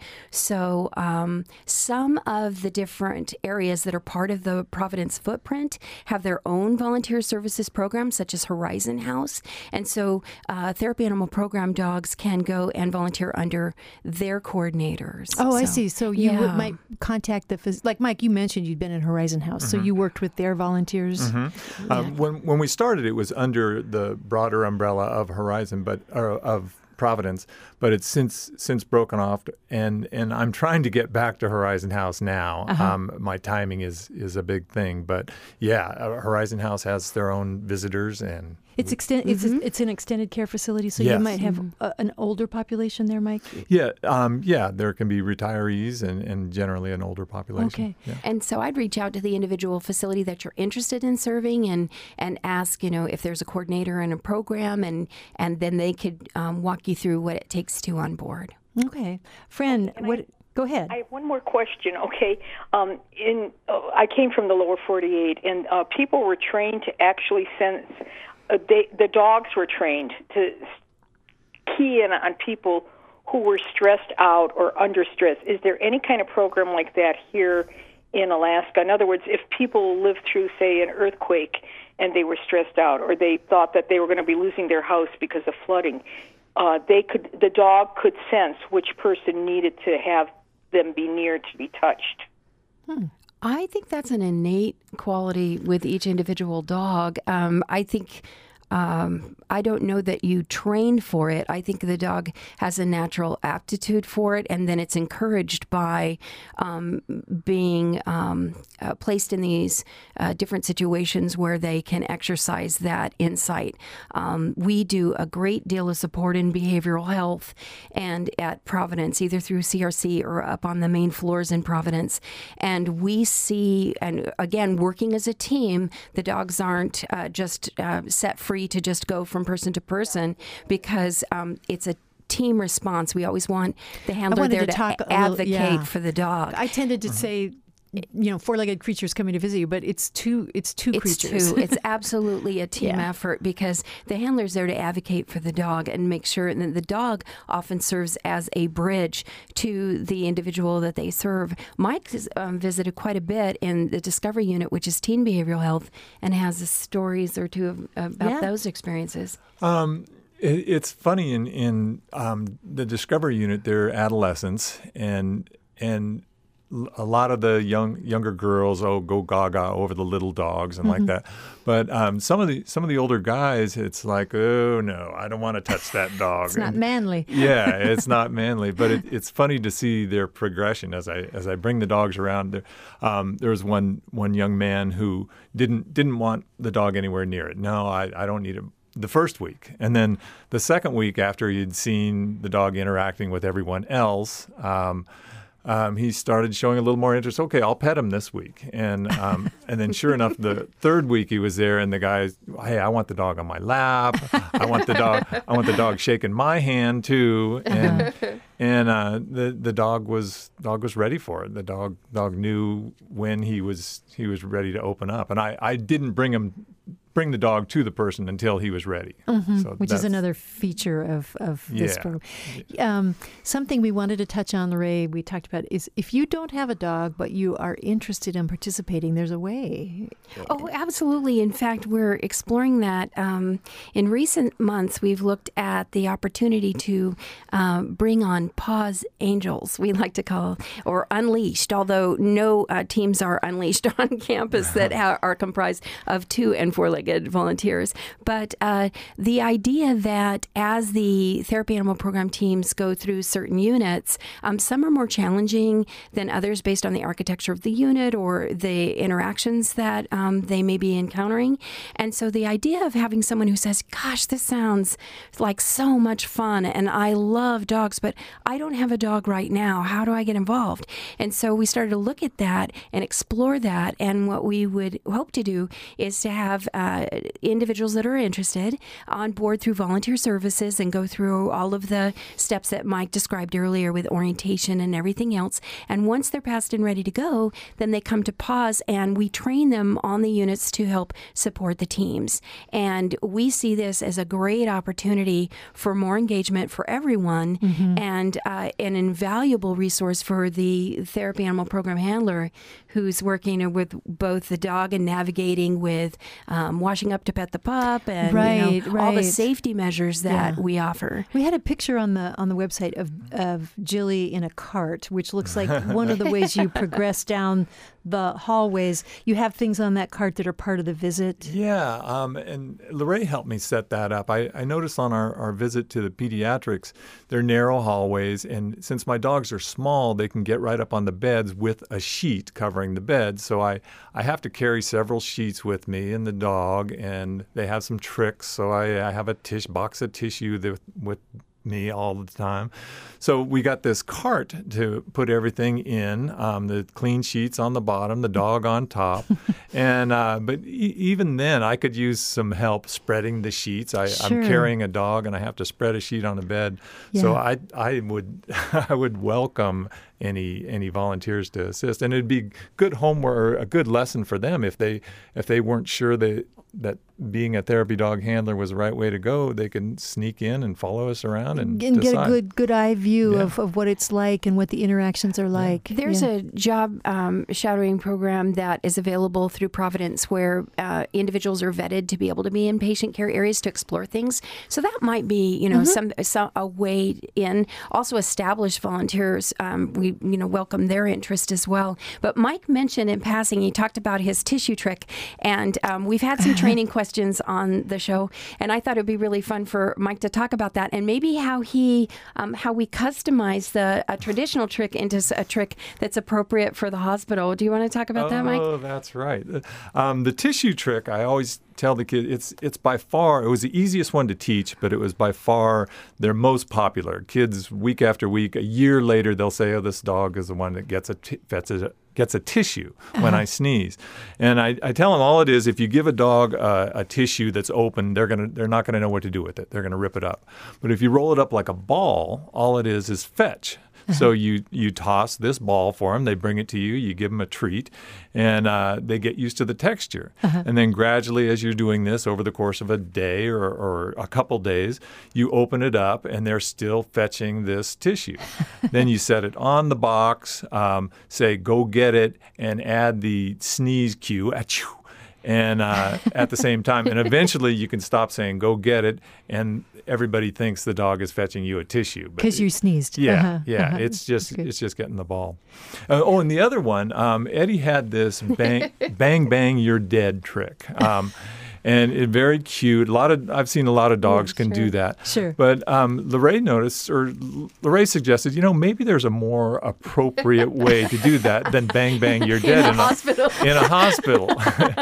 So um, some of the different areas that are part of the Providence footprint have their own volunteer services programs, such as Horizon House. And so uh, therapy animal program dogs can go and volunteer under their coordinators. Oh, I So, see. So you yeah. would, might contact the, phys- like Mike, you mentioned you'd been in Horizon House. So you worked with their volunteers. Mm-hmm. Um, when when we started, it was under the broader umbrella of Horizon, but or of Providence, but it's since since broken off, and and I'm trying to get back to Horizon House now. Uh-huh. Um, my timing is is a big thing, but yeah, uh, Horizon House has their own visitors, and It's extend, it's Mm-hmm. it's an extended care facility, so Yes. you might have a, an older population there, Mike. yeah, um, yeah, there can be retirees and, and generally an older population. Okay. Yeah. And so I'd reach out to the individual facility that you're interested in serving and, and ask, you know, if there's a coordinator in a program, and, and then they could um, walk you through what it takes to on board. Okay, Fran, Okay, what? I- Go ahead. I have one more question. Okay, um, in uh, I came from the lower forty-eight, and uh, people were trained to actually sense. Uh, they, the dogs were trained to key in on people who were stressed out or under stress. Is there any kind of program like that here in Alaska? In other words, if people lived through, say, an earthquake and they were stressed out, or they thought that they were going to be losing their house because of flooding, uh, they could the dog could sense which person needed to have them be near to be touched. Hmm. I think that's an innate quality with each individual dog. Um, I think um, I don't know that you train for it. I think the dog has a natural aptitude for it, and then it's encouraged by um, being um, uh, placed in these uh, different situations where they can exercise that insight. Um, we do a great deal of support in behavioral health and at Providence, either through C R C or up on the main floors in Providence. And we see, and again, working as a team, the dogs aren't uh, just uh, set free to just go from person to person, because um, it's a team response. We always want the handler wanted there to to, talk a- a little- advocate yeah. for the dog. I tended to say you know, four-legged creatures coming to visit you, but it's two it's two it's creatures. Two. It's absolutely a team Yeah. effort because the handler's there to advocate for the dog and make sure that the dog often serves as a bridge to the individual that they serve. Mike has um, visited quite a bit in the Discovery Unit, which is teen behavioral health, and has stories or two of, about Yeah. those experiences. Um, it, it's funny in in um, the Discovery Unit, they're adolescents, and and a lot of the young younger girls oh go gaga over the little dogs and Mm-hmm. like that. But um, some of the some of the older guys, it's like, oh no, I don't want to touch that dog. It's not And- manly. yeah, it's not manly, but it, it's funny to see their progression as I as I bring the dogs around. There, um, there was one one young man who didn't didn't want the dog anywhere near it. No, I, I don't need him. The first week, and then the second week after he'd seen the dog interacting with everyone else. Um, Um, he started showing a little more interest. Okay, I'll pet him this week, and um, and then sure enough, the third week he was there, and the guy, hey, I want the dog on my lap. I want the dog. I want the dog shaking my hand too, and and uh, the the dog was dog was ready for it. The dog dog knew when he was he was ready to open up, and I, I didn't bring him. Bring the dog to the person until he was ready. Mhm, So which is that's- another feature of, of this Yeah. program. Um, something we wanted to touch on, Lorraine, we talked about, is if you don't have a dog but you are interested in participating, there's a way. Oh, absolutely. In fact, we're exploring that. Um, in recent months, we've looked at the opportunity to um, bring on Paws Angels, we like to call, or Unleashed, although no uh, teams are unleashed on campus that ha- are comprised of two and four-legged volunteers. But uh, the idea that as the therapy animal program teams go through certain units, um, some are more challenging than others based on the architecture of the unit or the interactions that um, they may be encountering. And so the idea of having someone who says, gosh, this sounds like so much fun and I love dogs, but I don't have a dog right now. How do I get involved? And so we started to look at that and explore that. And what we would hope to do is to have uh, individuals that are interested on board through volunteer services and go through all of the steps that Mike described earlier with orientation and everything else. And once they're passed and ready to go, then they come to Paws and we train them on the units to help support the teams. And we see this as a great opportunity for more engagement for everyone Mm-hmm. and uh, an invaluable resource for the therapy animal program handler who's working with both the dog and navigating with um, washing up to pet the pup and Right, you know, all the right. safety measures that Yeah. we offer. We had a picture on the on the website of of Jilly in a cart, which looks like one of the ways you progress down the hallways. You have things on that cart that are part of the visit. Yeah, um, and Lorraine helped me set that up. I, I noticed on our, our visit to the pediatrics, they're narrow hallways, and since my dogs are small, they can get right up on the beds with a sheet covering the bed. So I, I have to carry several sheets with me and the dog, and they have some tricks. So I, I have a tish box of tissue that, with me all the time. So we got this cart to put everything in, um, the clean sheets on the bottom, the dog on top. and uh, But e- even then, I could use some help spreading the sheets. I, Sure. I'm carrying a dog and I have to spread a sheet on a bed. So Yeah. I, I would I would welcome any any volunteers to assist. And it'd be good homework, or a good lesson for them if they if they weren't sure that that being a therapy dog handler was the right way to go. They can sneak in and follow us around and, And get a decide. good good eye view Yeah. of, of what it's like and what the interactions are like. There's Yeah. a job um, shadowing program that is available through Providence where uh, individuals are vetted to be able to be in patient care areas to explore things. So that might be, you know, some, some a way in. Also, established volunteers, um, we you know welcome their interest as well. But Mike mentioned in passing, he talked about his tissue trick, and um, we've had some training questions on the show, and I thought it'd be really fun for Mike to talk about that and maybe how he um, how we customize the a traditional trick into s- a trick that's appropriate for the hospital. Do you want to talk about that, Mike? Oh, that's right. Um, the tissue trick, I always tell the kid, it's it's by far, it was the easiest one to teach, but it was by far their most popular. Kids, week after week, a year later, they'll say, oh, this dog is the one that gets a, t- gets a gets a tissue when I sneeze. And I, I tell them all it is, if you give a dog a, a tissue that's open, they're gonna they're not going to know what to do with it. They're going to rip it up. But if you roll it up like a ball, all it is is fetch. So you, you toss this ball for them. They bring it to you. You give them a treat, and uh, they get used to the texture. Uh-huh. And then gradually, as you're doing this over the course of a day or, or a couple days, you open it up, and they're still fetching this tissue. Then you set it on the box, um, say, go get it, and add the sneeze cue, achoo, and uh, at the same time. And eventually you can stop saying, go get it, and everybody thinks the dog is fetching you a tissue. Because you sneezed. Yeah, uh-huh, yeah. uh-huh. It's just it's just getting the ball. Uh, oh, and the other one, um, Eddie had this bang, bang, bang, you're dead trick. Um, And it very cute. A lot of I've seen a lot of dogs yeah, can sure. do that. Sure. But um, Lorraine noticed, or Lorraine suggested, you know, maybe there's a more appropriate way to do that than bang bang you're dead in, in a hospital. in a hospital.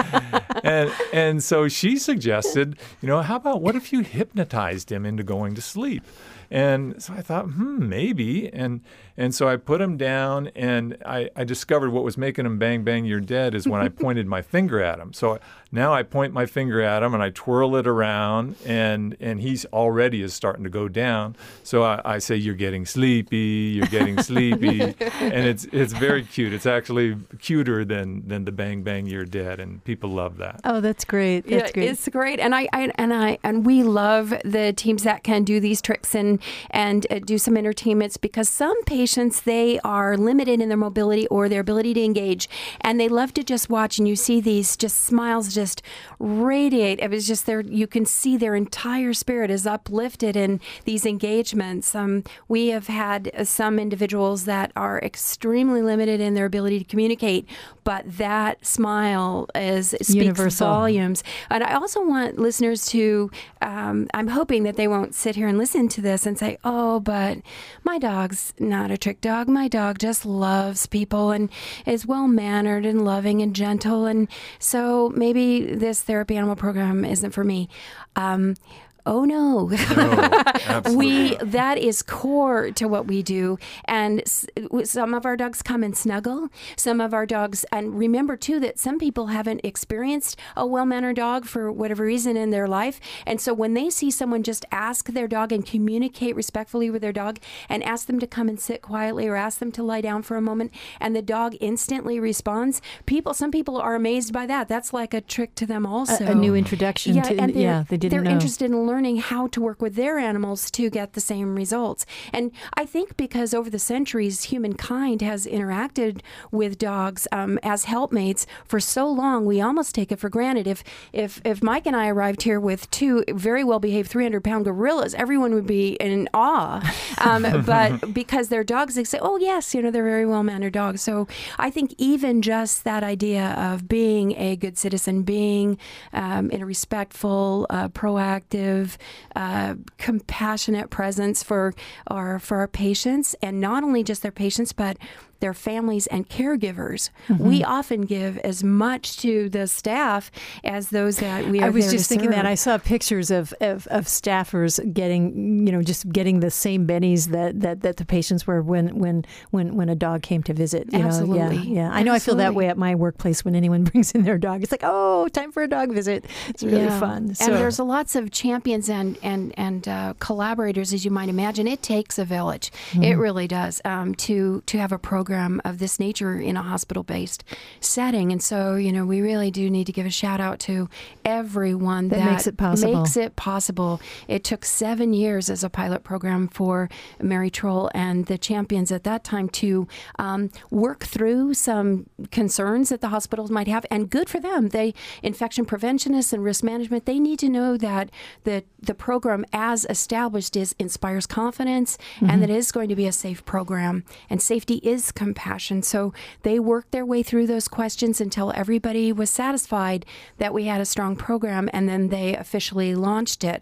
and and so she suggested, you know, how about what if you hypnotized him into going to sleep? And so I thought, hmm, maybe. And and so I put him down, and I, I discovered what was making him bang, bang, you're dead is when I pointed my finger at him. So now I point my finger at him, and I twirl it around, and, and he's already is starting to go down. So I, I say, you're getting sleepy, you're getting sleepy. And it's it's very cute. It's actually cuter than, than the bang, bang, you're dead, and people love that. Oh, that's great. That's yeah, great. It's great. And I, I and I and we love the teams that can do these tricks and and uh, do some entertainments, because some patients, they are limited in their mobility or their ability to engage, and they love to just watch, and you see these just smiles just radiate. It was just there, you can see their entire spirit is uplifted in these engagements. Um, we have had uh, some individuals that are extremely limited in their ability to communicate, but that smile is speaks universal volumes. And I also want listeners to, um, I'm hoping that they won't sit here and listen to this and say, oh, but my dog's not a trick dog. My dog just loves people and is well-mannered and loving and gentle. And so maybe this therapy animal program isn't for me. Um, Oh, no. no we that is core to what we do. And s- some of our dogs come and snuggle. Some of our dogs, and remember, too, that some people haven't experienced a well-mannered dog for whatever reason in their life. And so when they see someone just ask their dog and communicate respectfully with their dog and ask them to come and sit quietly or ask them to lie down for a moment, and the dog instantly responds, people, some people are amazed by that. That's like a trick to them also. A, a new introduction. Yeah, to, and they're, yeah, they didn't they're know. interested in learning learning how to work with their animals to get the same results. And I think because over the centuries, humankind has interacted with dogs um, as helpmates for so long, we almost take it for granted. If if if Mike and I arrived here with two very well-behaved three hundred pound gorillas, everyone would be in awe. Um, but because they're dogs, they say, oh, yes, you know, they're very well-mannered dogs. So I think even just that idea of being a good citizen, being um, in a respectful, uh, proactive, uh, compassionate presence for our for our patients, and not only just their patients, but their families and caregivers. Mm-hmm. We often give as much to the staff as those that we are I was there just to thinking serve. that I saw pictures of, of, of staffers getting, you know, just getting the same bennies that, that, that the patients were when when when when a dog came to visit. You Absolutely. know? Yeah, yeah. I know. Absolutely. I feel that way at my workplace when anyone brings in their dog. It's like, oh, time for a dog visit. It's really yeah. fun. So. And there's lots of champions and and and uh, collaborators, as you might imagine. It takes a village. Mm-hmm. It really does um, to to have a program of this nature in a hospital-based setting. And so, you know, we really do need to give a shout out to everyone that, that makes it possible. Makes it possible. It took seven years as a pilot program for Mary Troll and the champions at that time to um, work through some concerns that the hospitals might have. And good for them. They, infection preventionists and risk management, they need to know that the the program as established is inspires confidence, mm-hmm. and that it is going to be a safe program. And safety is compassion. So they worked their way through those questions until everybody was satisfied that we had a strong program, and then they officially launched it.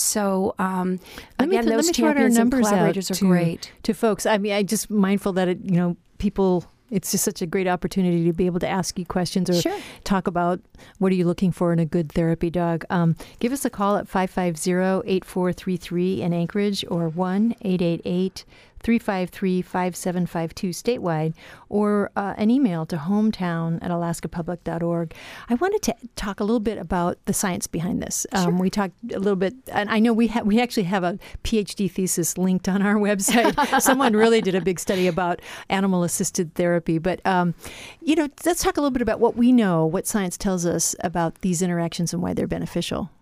So um, let me again, th- those let me champions our and numbers collaborators out are to, great. To folks, I mean, I just mindful that it, you know, people. It's just such a great opportunity to be able to ask you questions or sure. talk about what are you looking for in a good therapy dog. Um, give us a call at five five zero, eight four three three in Anchorage or one eight eight eight, three five three, five seven five two statewide, or uh, an email to hometown at alaska public dot org. I wanted to talk a little bit about the science behind this. Um, Sure. We talked a little bit, and I know we ha- we actually have a PhD thesis linked on our website. Someone really did a big study about animal-assisted therapy. But, um, you know, let's talk a little bit about what we know, what science tells us about these interactions and why they're beneficial.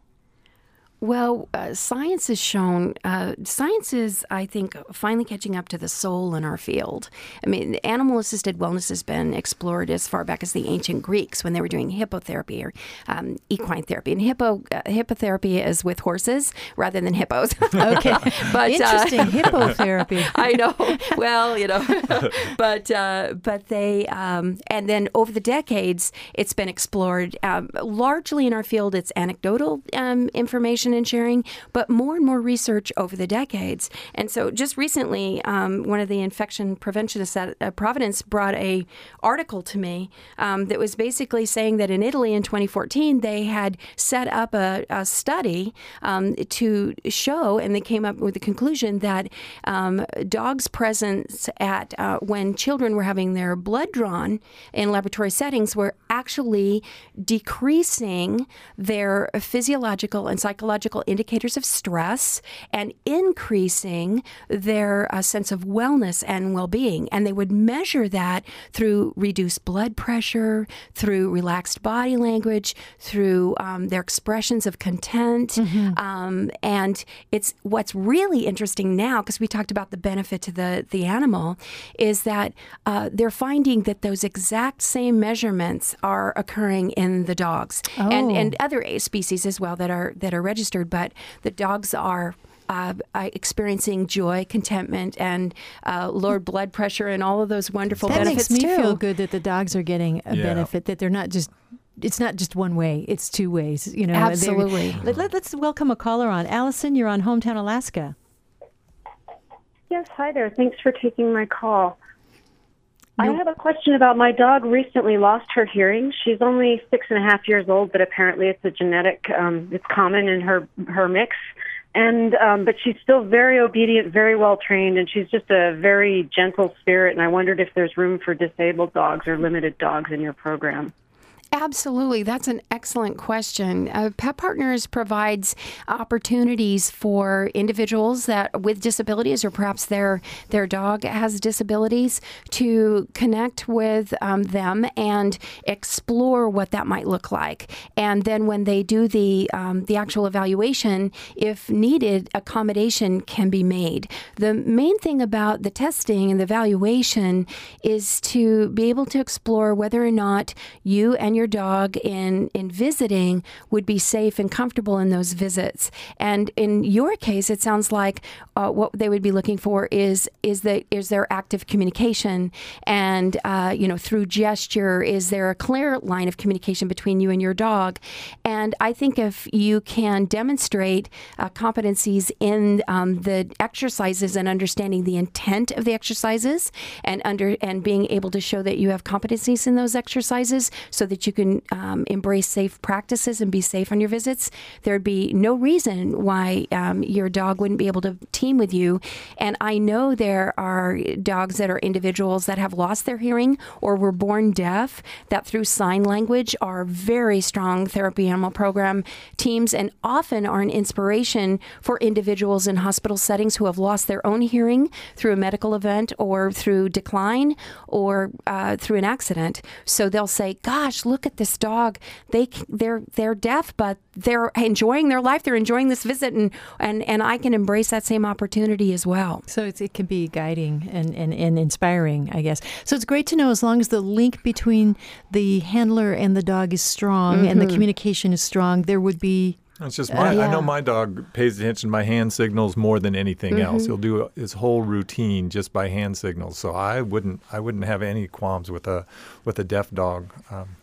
Well, uh, science has shown, uh, science is, I think, finally catching up to the soul in our field. I mean, animal-assisted wellness has been explored as far back as the ancient Greeks when they were doing hippotherapy or um, equine therapy. And hippo uh, hippotherapy is with horses rather than hippos. Okay. but, Interesting, uh, hippotherapy. I know. Well, you know, but uh, but they, um, and then over the decades, it's been explored um, largely in our field. It's anecdotal um, information and sharing, but more and more research over the decades. And so just recently, um, one of the infection preventionists at uh, Providence brought a article to me um, that was basically saying that in Italy in twenty fourteen, they had set up a, a study um, to show, and they came up with the conclusion that um, dogs' presence at uh, when children were having their blood drawn in laboratory settings were actually decreasing their physiological and psychological indicators of stress and increasing their uh, sense of wellness and well-being. And they would measure that through reduced blood pressure, through relaxed body language, through um, their expressions of content. Mm-hmm. Um, and it's what's really interesting now, because we talked about the benefit to the, the animal, is that uh, they're finding that those exact same measurements are occurring in the dogs Oh. and, and other species as well that are that are registered. But the dogs are uh, uh, experiencing joy, contentment, and uh, lowered blood pressure, and all of those wonderful that benefits makes me too. feel good that the dogs are getting a Yeah. benefit, that they're not just, it's not just one way, it's two ways. You know, Absolutely. Let, let, let's welcome a caller on. Allison, you're on Hometown Alaska. Yes, hi there. Thanks for taking my call. I have a question about my dog recently lost her hearing. She's only six and a half years old, but apparently it's a genetic, um, it's common in her, her mix. And, um, but she's still very obedient, very well trained, and she's just a very gentle spirit. And I wondered if there's room for disabled dogs or limited dogs in your program. Absolutely. That's an excellent question. Uh, Pet Partners provides opportunities for individuals that with disabilities, or perhaps their their dog has disabilities, to connect with um, them and explore what that might look like. And then when they do the um, the actual evaluation, if needed, accommodation can be made. The main thing about the testing and the evaluation is to be able to explore whether or not you and your your dog in, in visiting would be safe and comfortable in those visits. And in your case, it sounds like uh, what they would be looking for is is the is there active communication, and uh, you know, through gesture, is there a clear line of communication between you and your dog? And I think if you can demonstrate uh, competencies in um, the exercises and understanding the intent of the exercises, and under and being able to show that you have competencies in those exercises, so that you can um, embrace safe practices and be safe on your visits, there'd be no reason why um, your dog wouldn't be able to team with you. And I know there are dogs that are individuals that have lost their hearing or were born deaf, that through sign language are very strong therapy animal program teams, and often are an inspiration for individuals in hospital settings who have lost their own hearing through a medical event or through decline or uh, through an accident. So they'll say, gosh, look at this dog. They, they're, they're deaf, but they're enjoying their life. They're enjoying this visit, and, and, and I can embrace that same opportunity as well. So it's, it can be guiding and, and, and inspiring, I guess. So it's great to know, as long as the link between the handler and the dog is strong, mm-hmm. and the communication is strong, there would be... It's just my, uh, yeah. I know my dog pays attention to my hand signals more than anything mm-hmm. else. He'll do his whole routine just by hand signals. So I wouldn't I wouldn't have any qualms with a with a deaf dog. Um,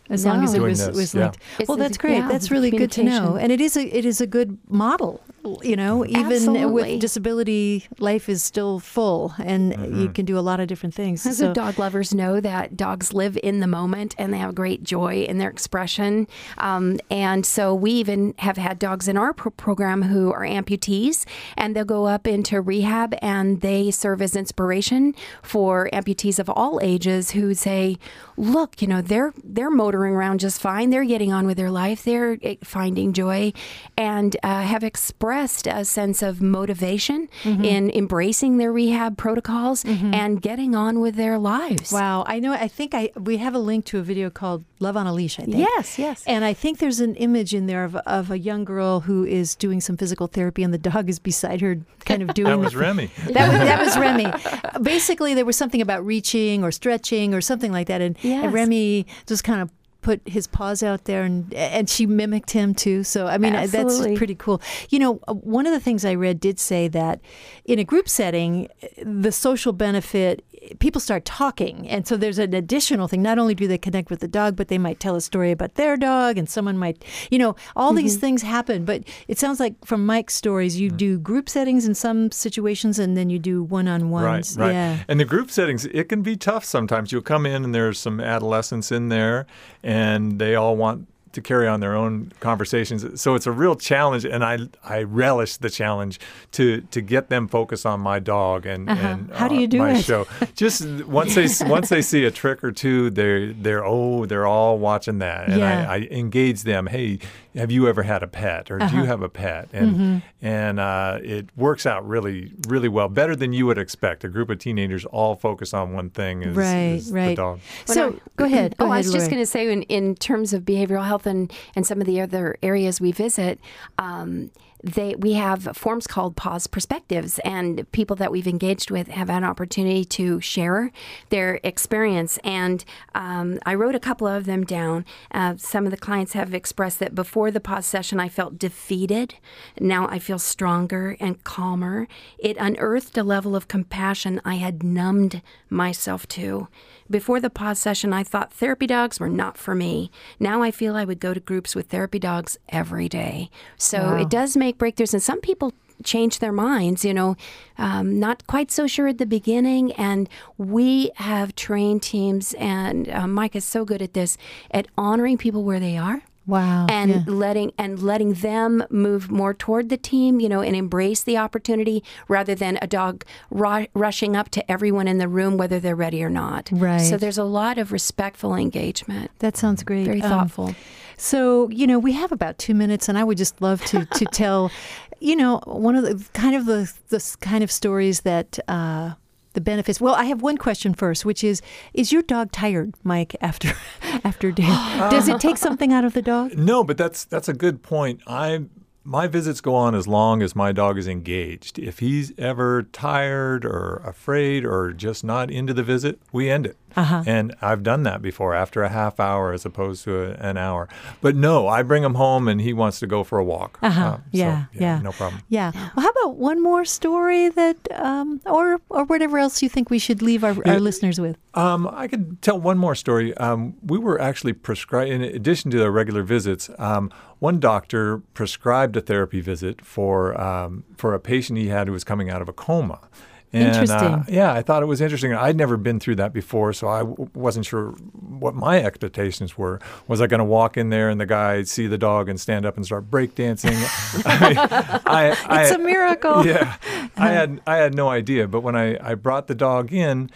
as No. long as it Doing was, this, was yeah. linked. It's Well, the- that's great. yeah, That's the really good to know. communication. And it is a it is a good model. You know, even Absolutely. with disability, life is still full, and you can do a lot of different things. So, So, dog lovers know that dogs live in the moment and they have great joy in their expression. Um, and so we even have had dogs in our pro- program who are amputees, and they'll go up into rehab and they serve as inspiration for amputees of all ages who say, look, you know, they're they're motoring around just fine. They're getting on with their life. They're eh, finding joy, and uh, have expressed a sense of motivation Mm-hmm. in embracing their rehab protocols and getting on with their lives. wow, I know. I think I we have a link to a video called "Love on a Leash." I think. Yes, yes. And I think there's an image in there of, of a young girl who is doing some physical therapy, and the dog is beside her, kind of doing. That was the- Remy. That was, that was Remy. Basically, there was something about reaching or stretching or something like that, and, Yes. and Remy just kind of put his paws out there, and and she mimicked him too. So I mean, Absolutely. that's pretty cool. You know, uh, one of the things I read did say that in a group setting, the social benefit, people start talking, and so there's an additional thing. Not only do they connect with the dog, but they might tell a story about their dog, and someone might, you know, all these things happen. But it sounds like from Mike's stories, you do group settings in some situations, and then you do one-on-ones. Right, right. Yeah. And the group settings, it can be tough sometimes. You'll come in and there's some adolescents in there, and they all want to carry on their own conversations. So it's a real challenge, and I I relish the challenge to to get them focused on my dog and, Uh-huh. and How do you do my it? show. Just once they once they see a trick or two, they're they're oh they're all watching that, and Yeah. I, I engage them. Hey, have you ever had a pet, or do Uh-huh. you have a pet? And Mm-hmm. and uh, it works out really really well, better than you would expect. A group of teenagers all focus on one thing is, Right, is the right. dog. So go ahead. Go oh, ahead, I was just Lori. going to say, in, in terms of behavioral health and, and some of the other areas we visit, um, they we have forms called Pause Perspectives, and people that we've engaged with have had an opportunity to share their experience. And um, I wrote a couple of them down. Uh, some of the clients have expressed that before the pause session, I felt defeated. Now I feel stronger and calmer. It unearthed a level of compassion I had numbed myself to. Before the pause session, I thought therapy dogs were not for me. Now I feel I would go to groups with therapy dogs every day. So Wow. it does make breakthroughs, and some people change their minds, you know, um, not quite so sure at the beginning. And we have trained teams, and uh, Mike is so good at this, at honoring people where they are. Wow. And yeah. letting and letting them move more toward the team, you know, and embrace the opportunity rather than a dog ru- rushing up to everyone in the room, whether they're ready or not. Right. So there's a lot of respectful engagement. That sounds great. Very Um, thoughtful. So, you know, we have about two minutes, and I would just love to, to tell, you know, one of the kind of the, the kind of stories that uh, the benefits. Well, I have one question first, which is, is your dog tired, Mike, after after dinner? Does it take something out of the dog? No, but that's that's a good point. I my visits go on as long as my dog is engaged. If he's ever tired or afraid or just not into the visit, we end it. Uh-huh. And I've done that before, after a half hour as opposed to a, an hour. But no, I bring him home and he wants to go for a walk. Uh-huh. Uh, so, yeah, yeah, no problem. Yeah. Well, how about one more story that, um, or or whatever else you think we should leave our, Yeah. our listeners with? Um, I could tell one more story. Um, we were actually prescribed, in addition to the regular visits, um, one doctor prescribed a therapy visit for um, for a patient he had who was coming out of a coma. And, Interesting. Uh, yeah, I thought it was interesting. I'd never been through that before, so I w- wasn't sure what my expectations were. Was I going to walk in there and the guy see the dog and stand up and start breakdancing? I mean, I, I, It's a miracle. Yeah, I had I had no idea. But when I, I brought the dog in,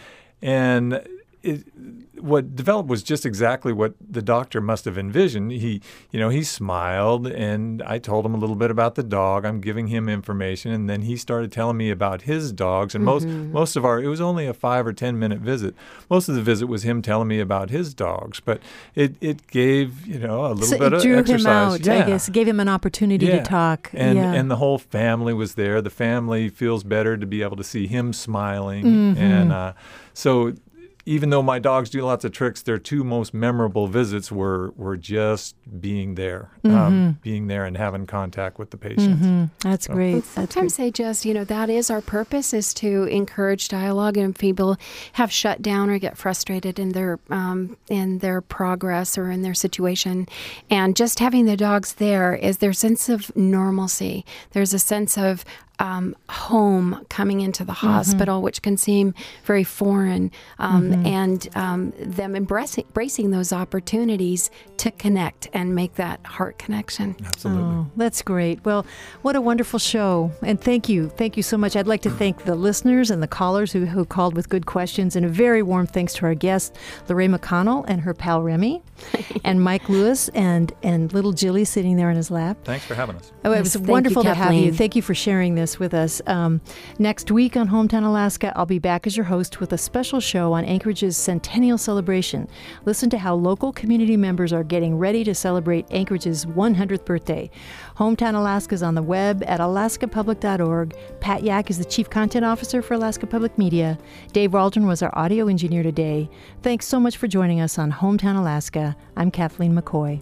and it, what developed was just exactly what the doctor must have envisioned. He, you know, he smiled, and I told him a little bit about the dog. I'm giving him information, and then he started telling me about his dogs. And most Mm-hmm. most of our, it was only a five or ten minute visit. Most of the visit was him telling me about his dogs, but it it gave, you know, a little So bit it of drew exercise. him out, yeah. I guess. Gave him an opportunity Yeah. to talk. And yeah. and the whole family was there. The family feels better to be able to see him smiling. Mhm. And uh, so, even though my dogs do lots of tricks, their two most memorable visits were were just being there, Mm-hmm. um, being there and having contact with the patients. Mm-hmm. That's So- great. And That's sometimes they just, you know, that is our purpose, is to encourage dialogue. And if people have shut down or get frustrated in their um, in their progress or in their situation, and just having the dogs there is their sense of normalcy. There's a sense of um, home coming into the hospital, which can seem very foreign, um, and um, them embracing, embracing those opportunities to connect and make that heart connection. Absolutely. Oh, that's great. Well, what a wonderful show. And thank you. Thank you so much. I'd like to thank the listeners and the callers who, who called with good questions. And a very warm thanks to our guest, Lorraine McConnell and her pal Remy, and Mike Lewis and, and little Jilly sitting there in his lap. Thanks for having us. Oh, it Yes, was thank you, wonderful to have you. Kathleen. Thank you for sharing this with us. Um, next week on Hometown Alaska, I'll be back as your host with a special show on Anchorage's centennial celebration. Listen to how local community members are getting ready to celebrate Anchorage's one hundredth birthday. Hometown Alaska is on the web at alaska public dot org. Pat Yak is the Chief Content Officer for Alaska Public Media. Dave Waldron was our audio engineer today. Thanks so much for joining us on Hometown Alaska. I'm Kathleen McCoy.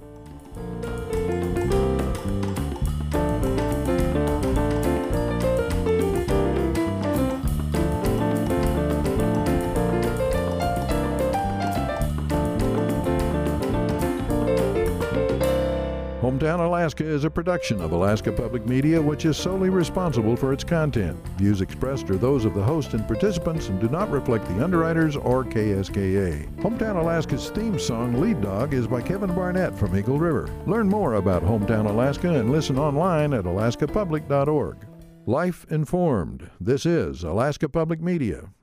Hometown Alaska is a production of Alaska Public Media, which is solely responsible for its content. Views expressed are those of the host and participants and do not reflect the underwriters or K S K A. Hometown Alaska's theme song, Lead Dog, is by Kevin Barnett from Eagle River. Learn more about Hometown Alaska and listen online at alaska public dot org. Life informed. This is Alaska Public Media.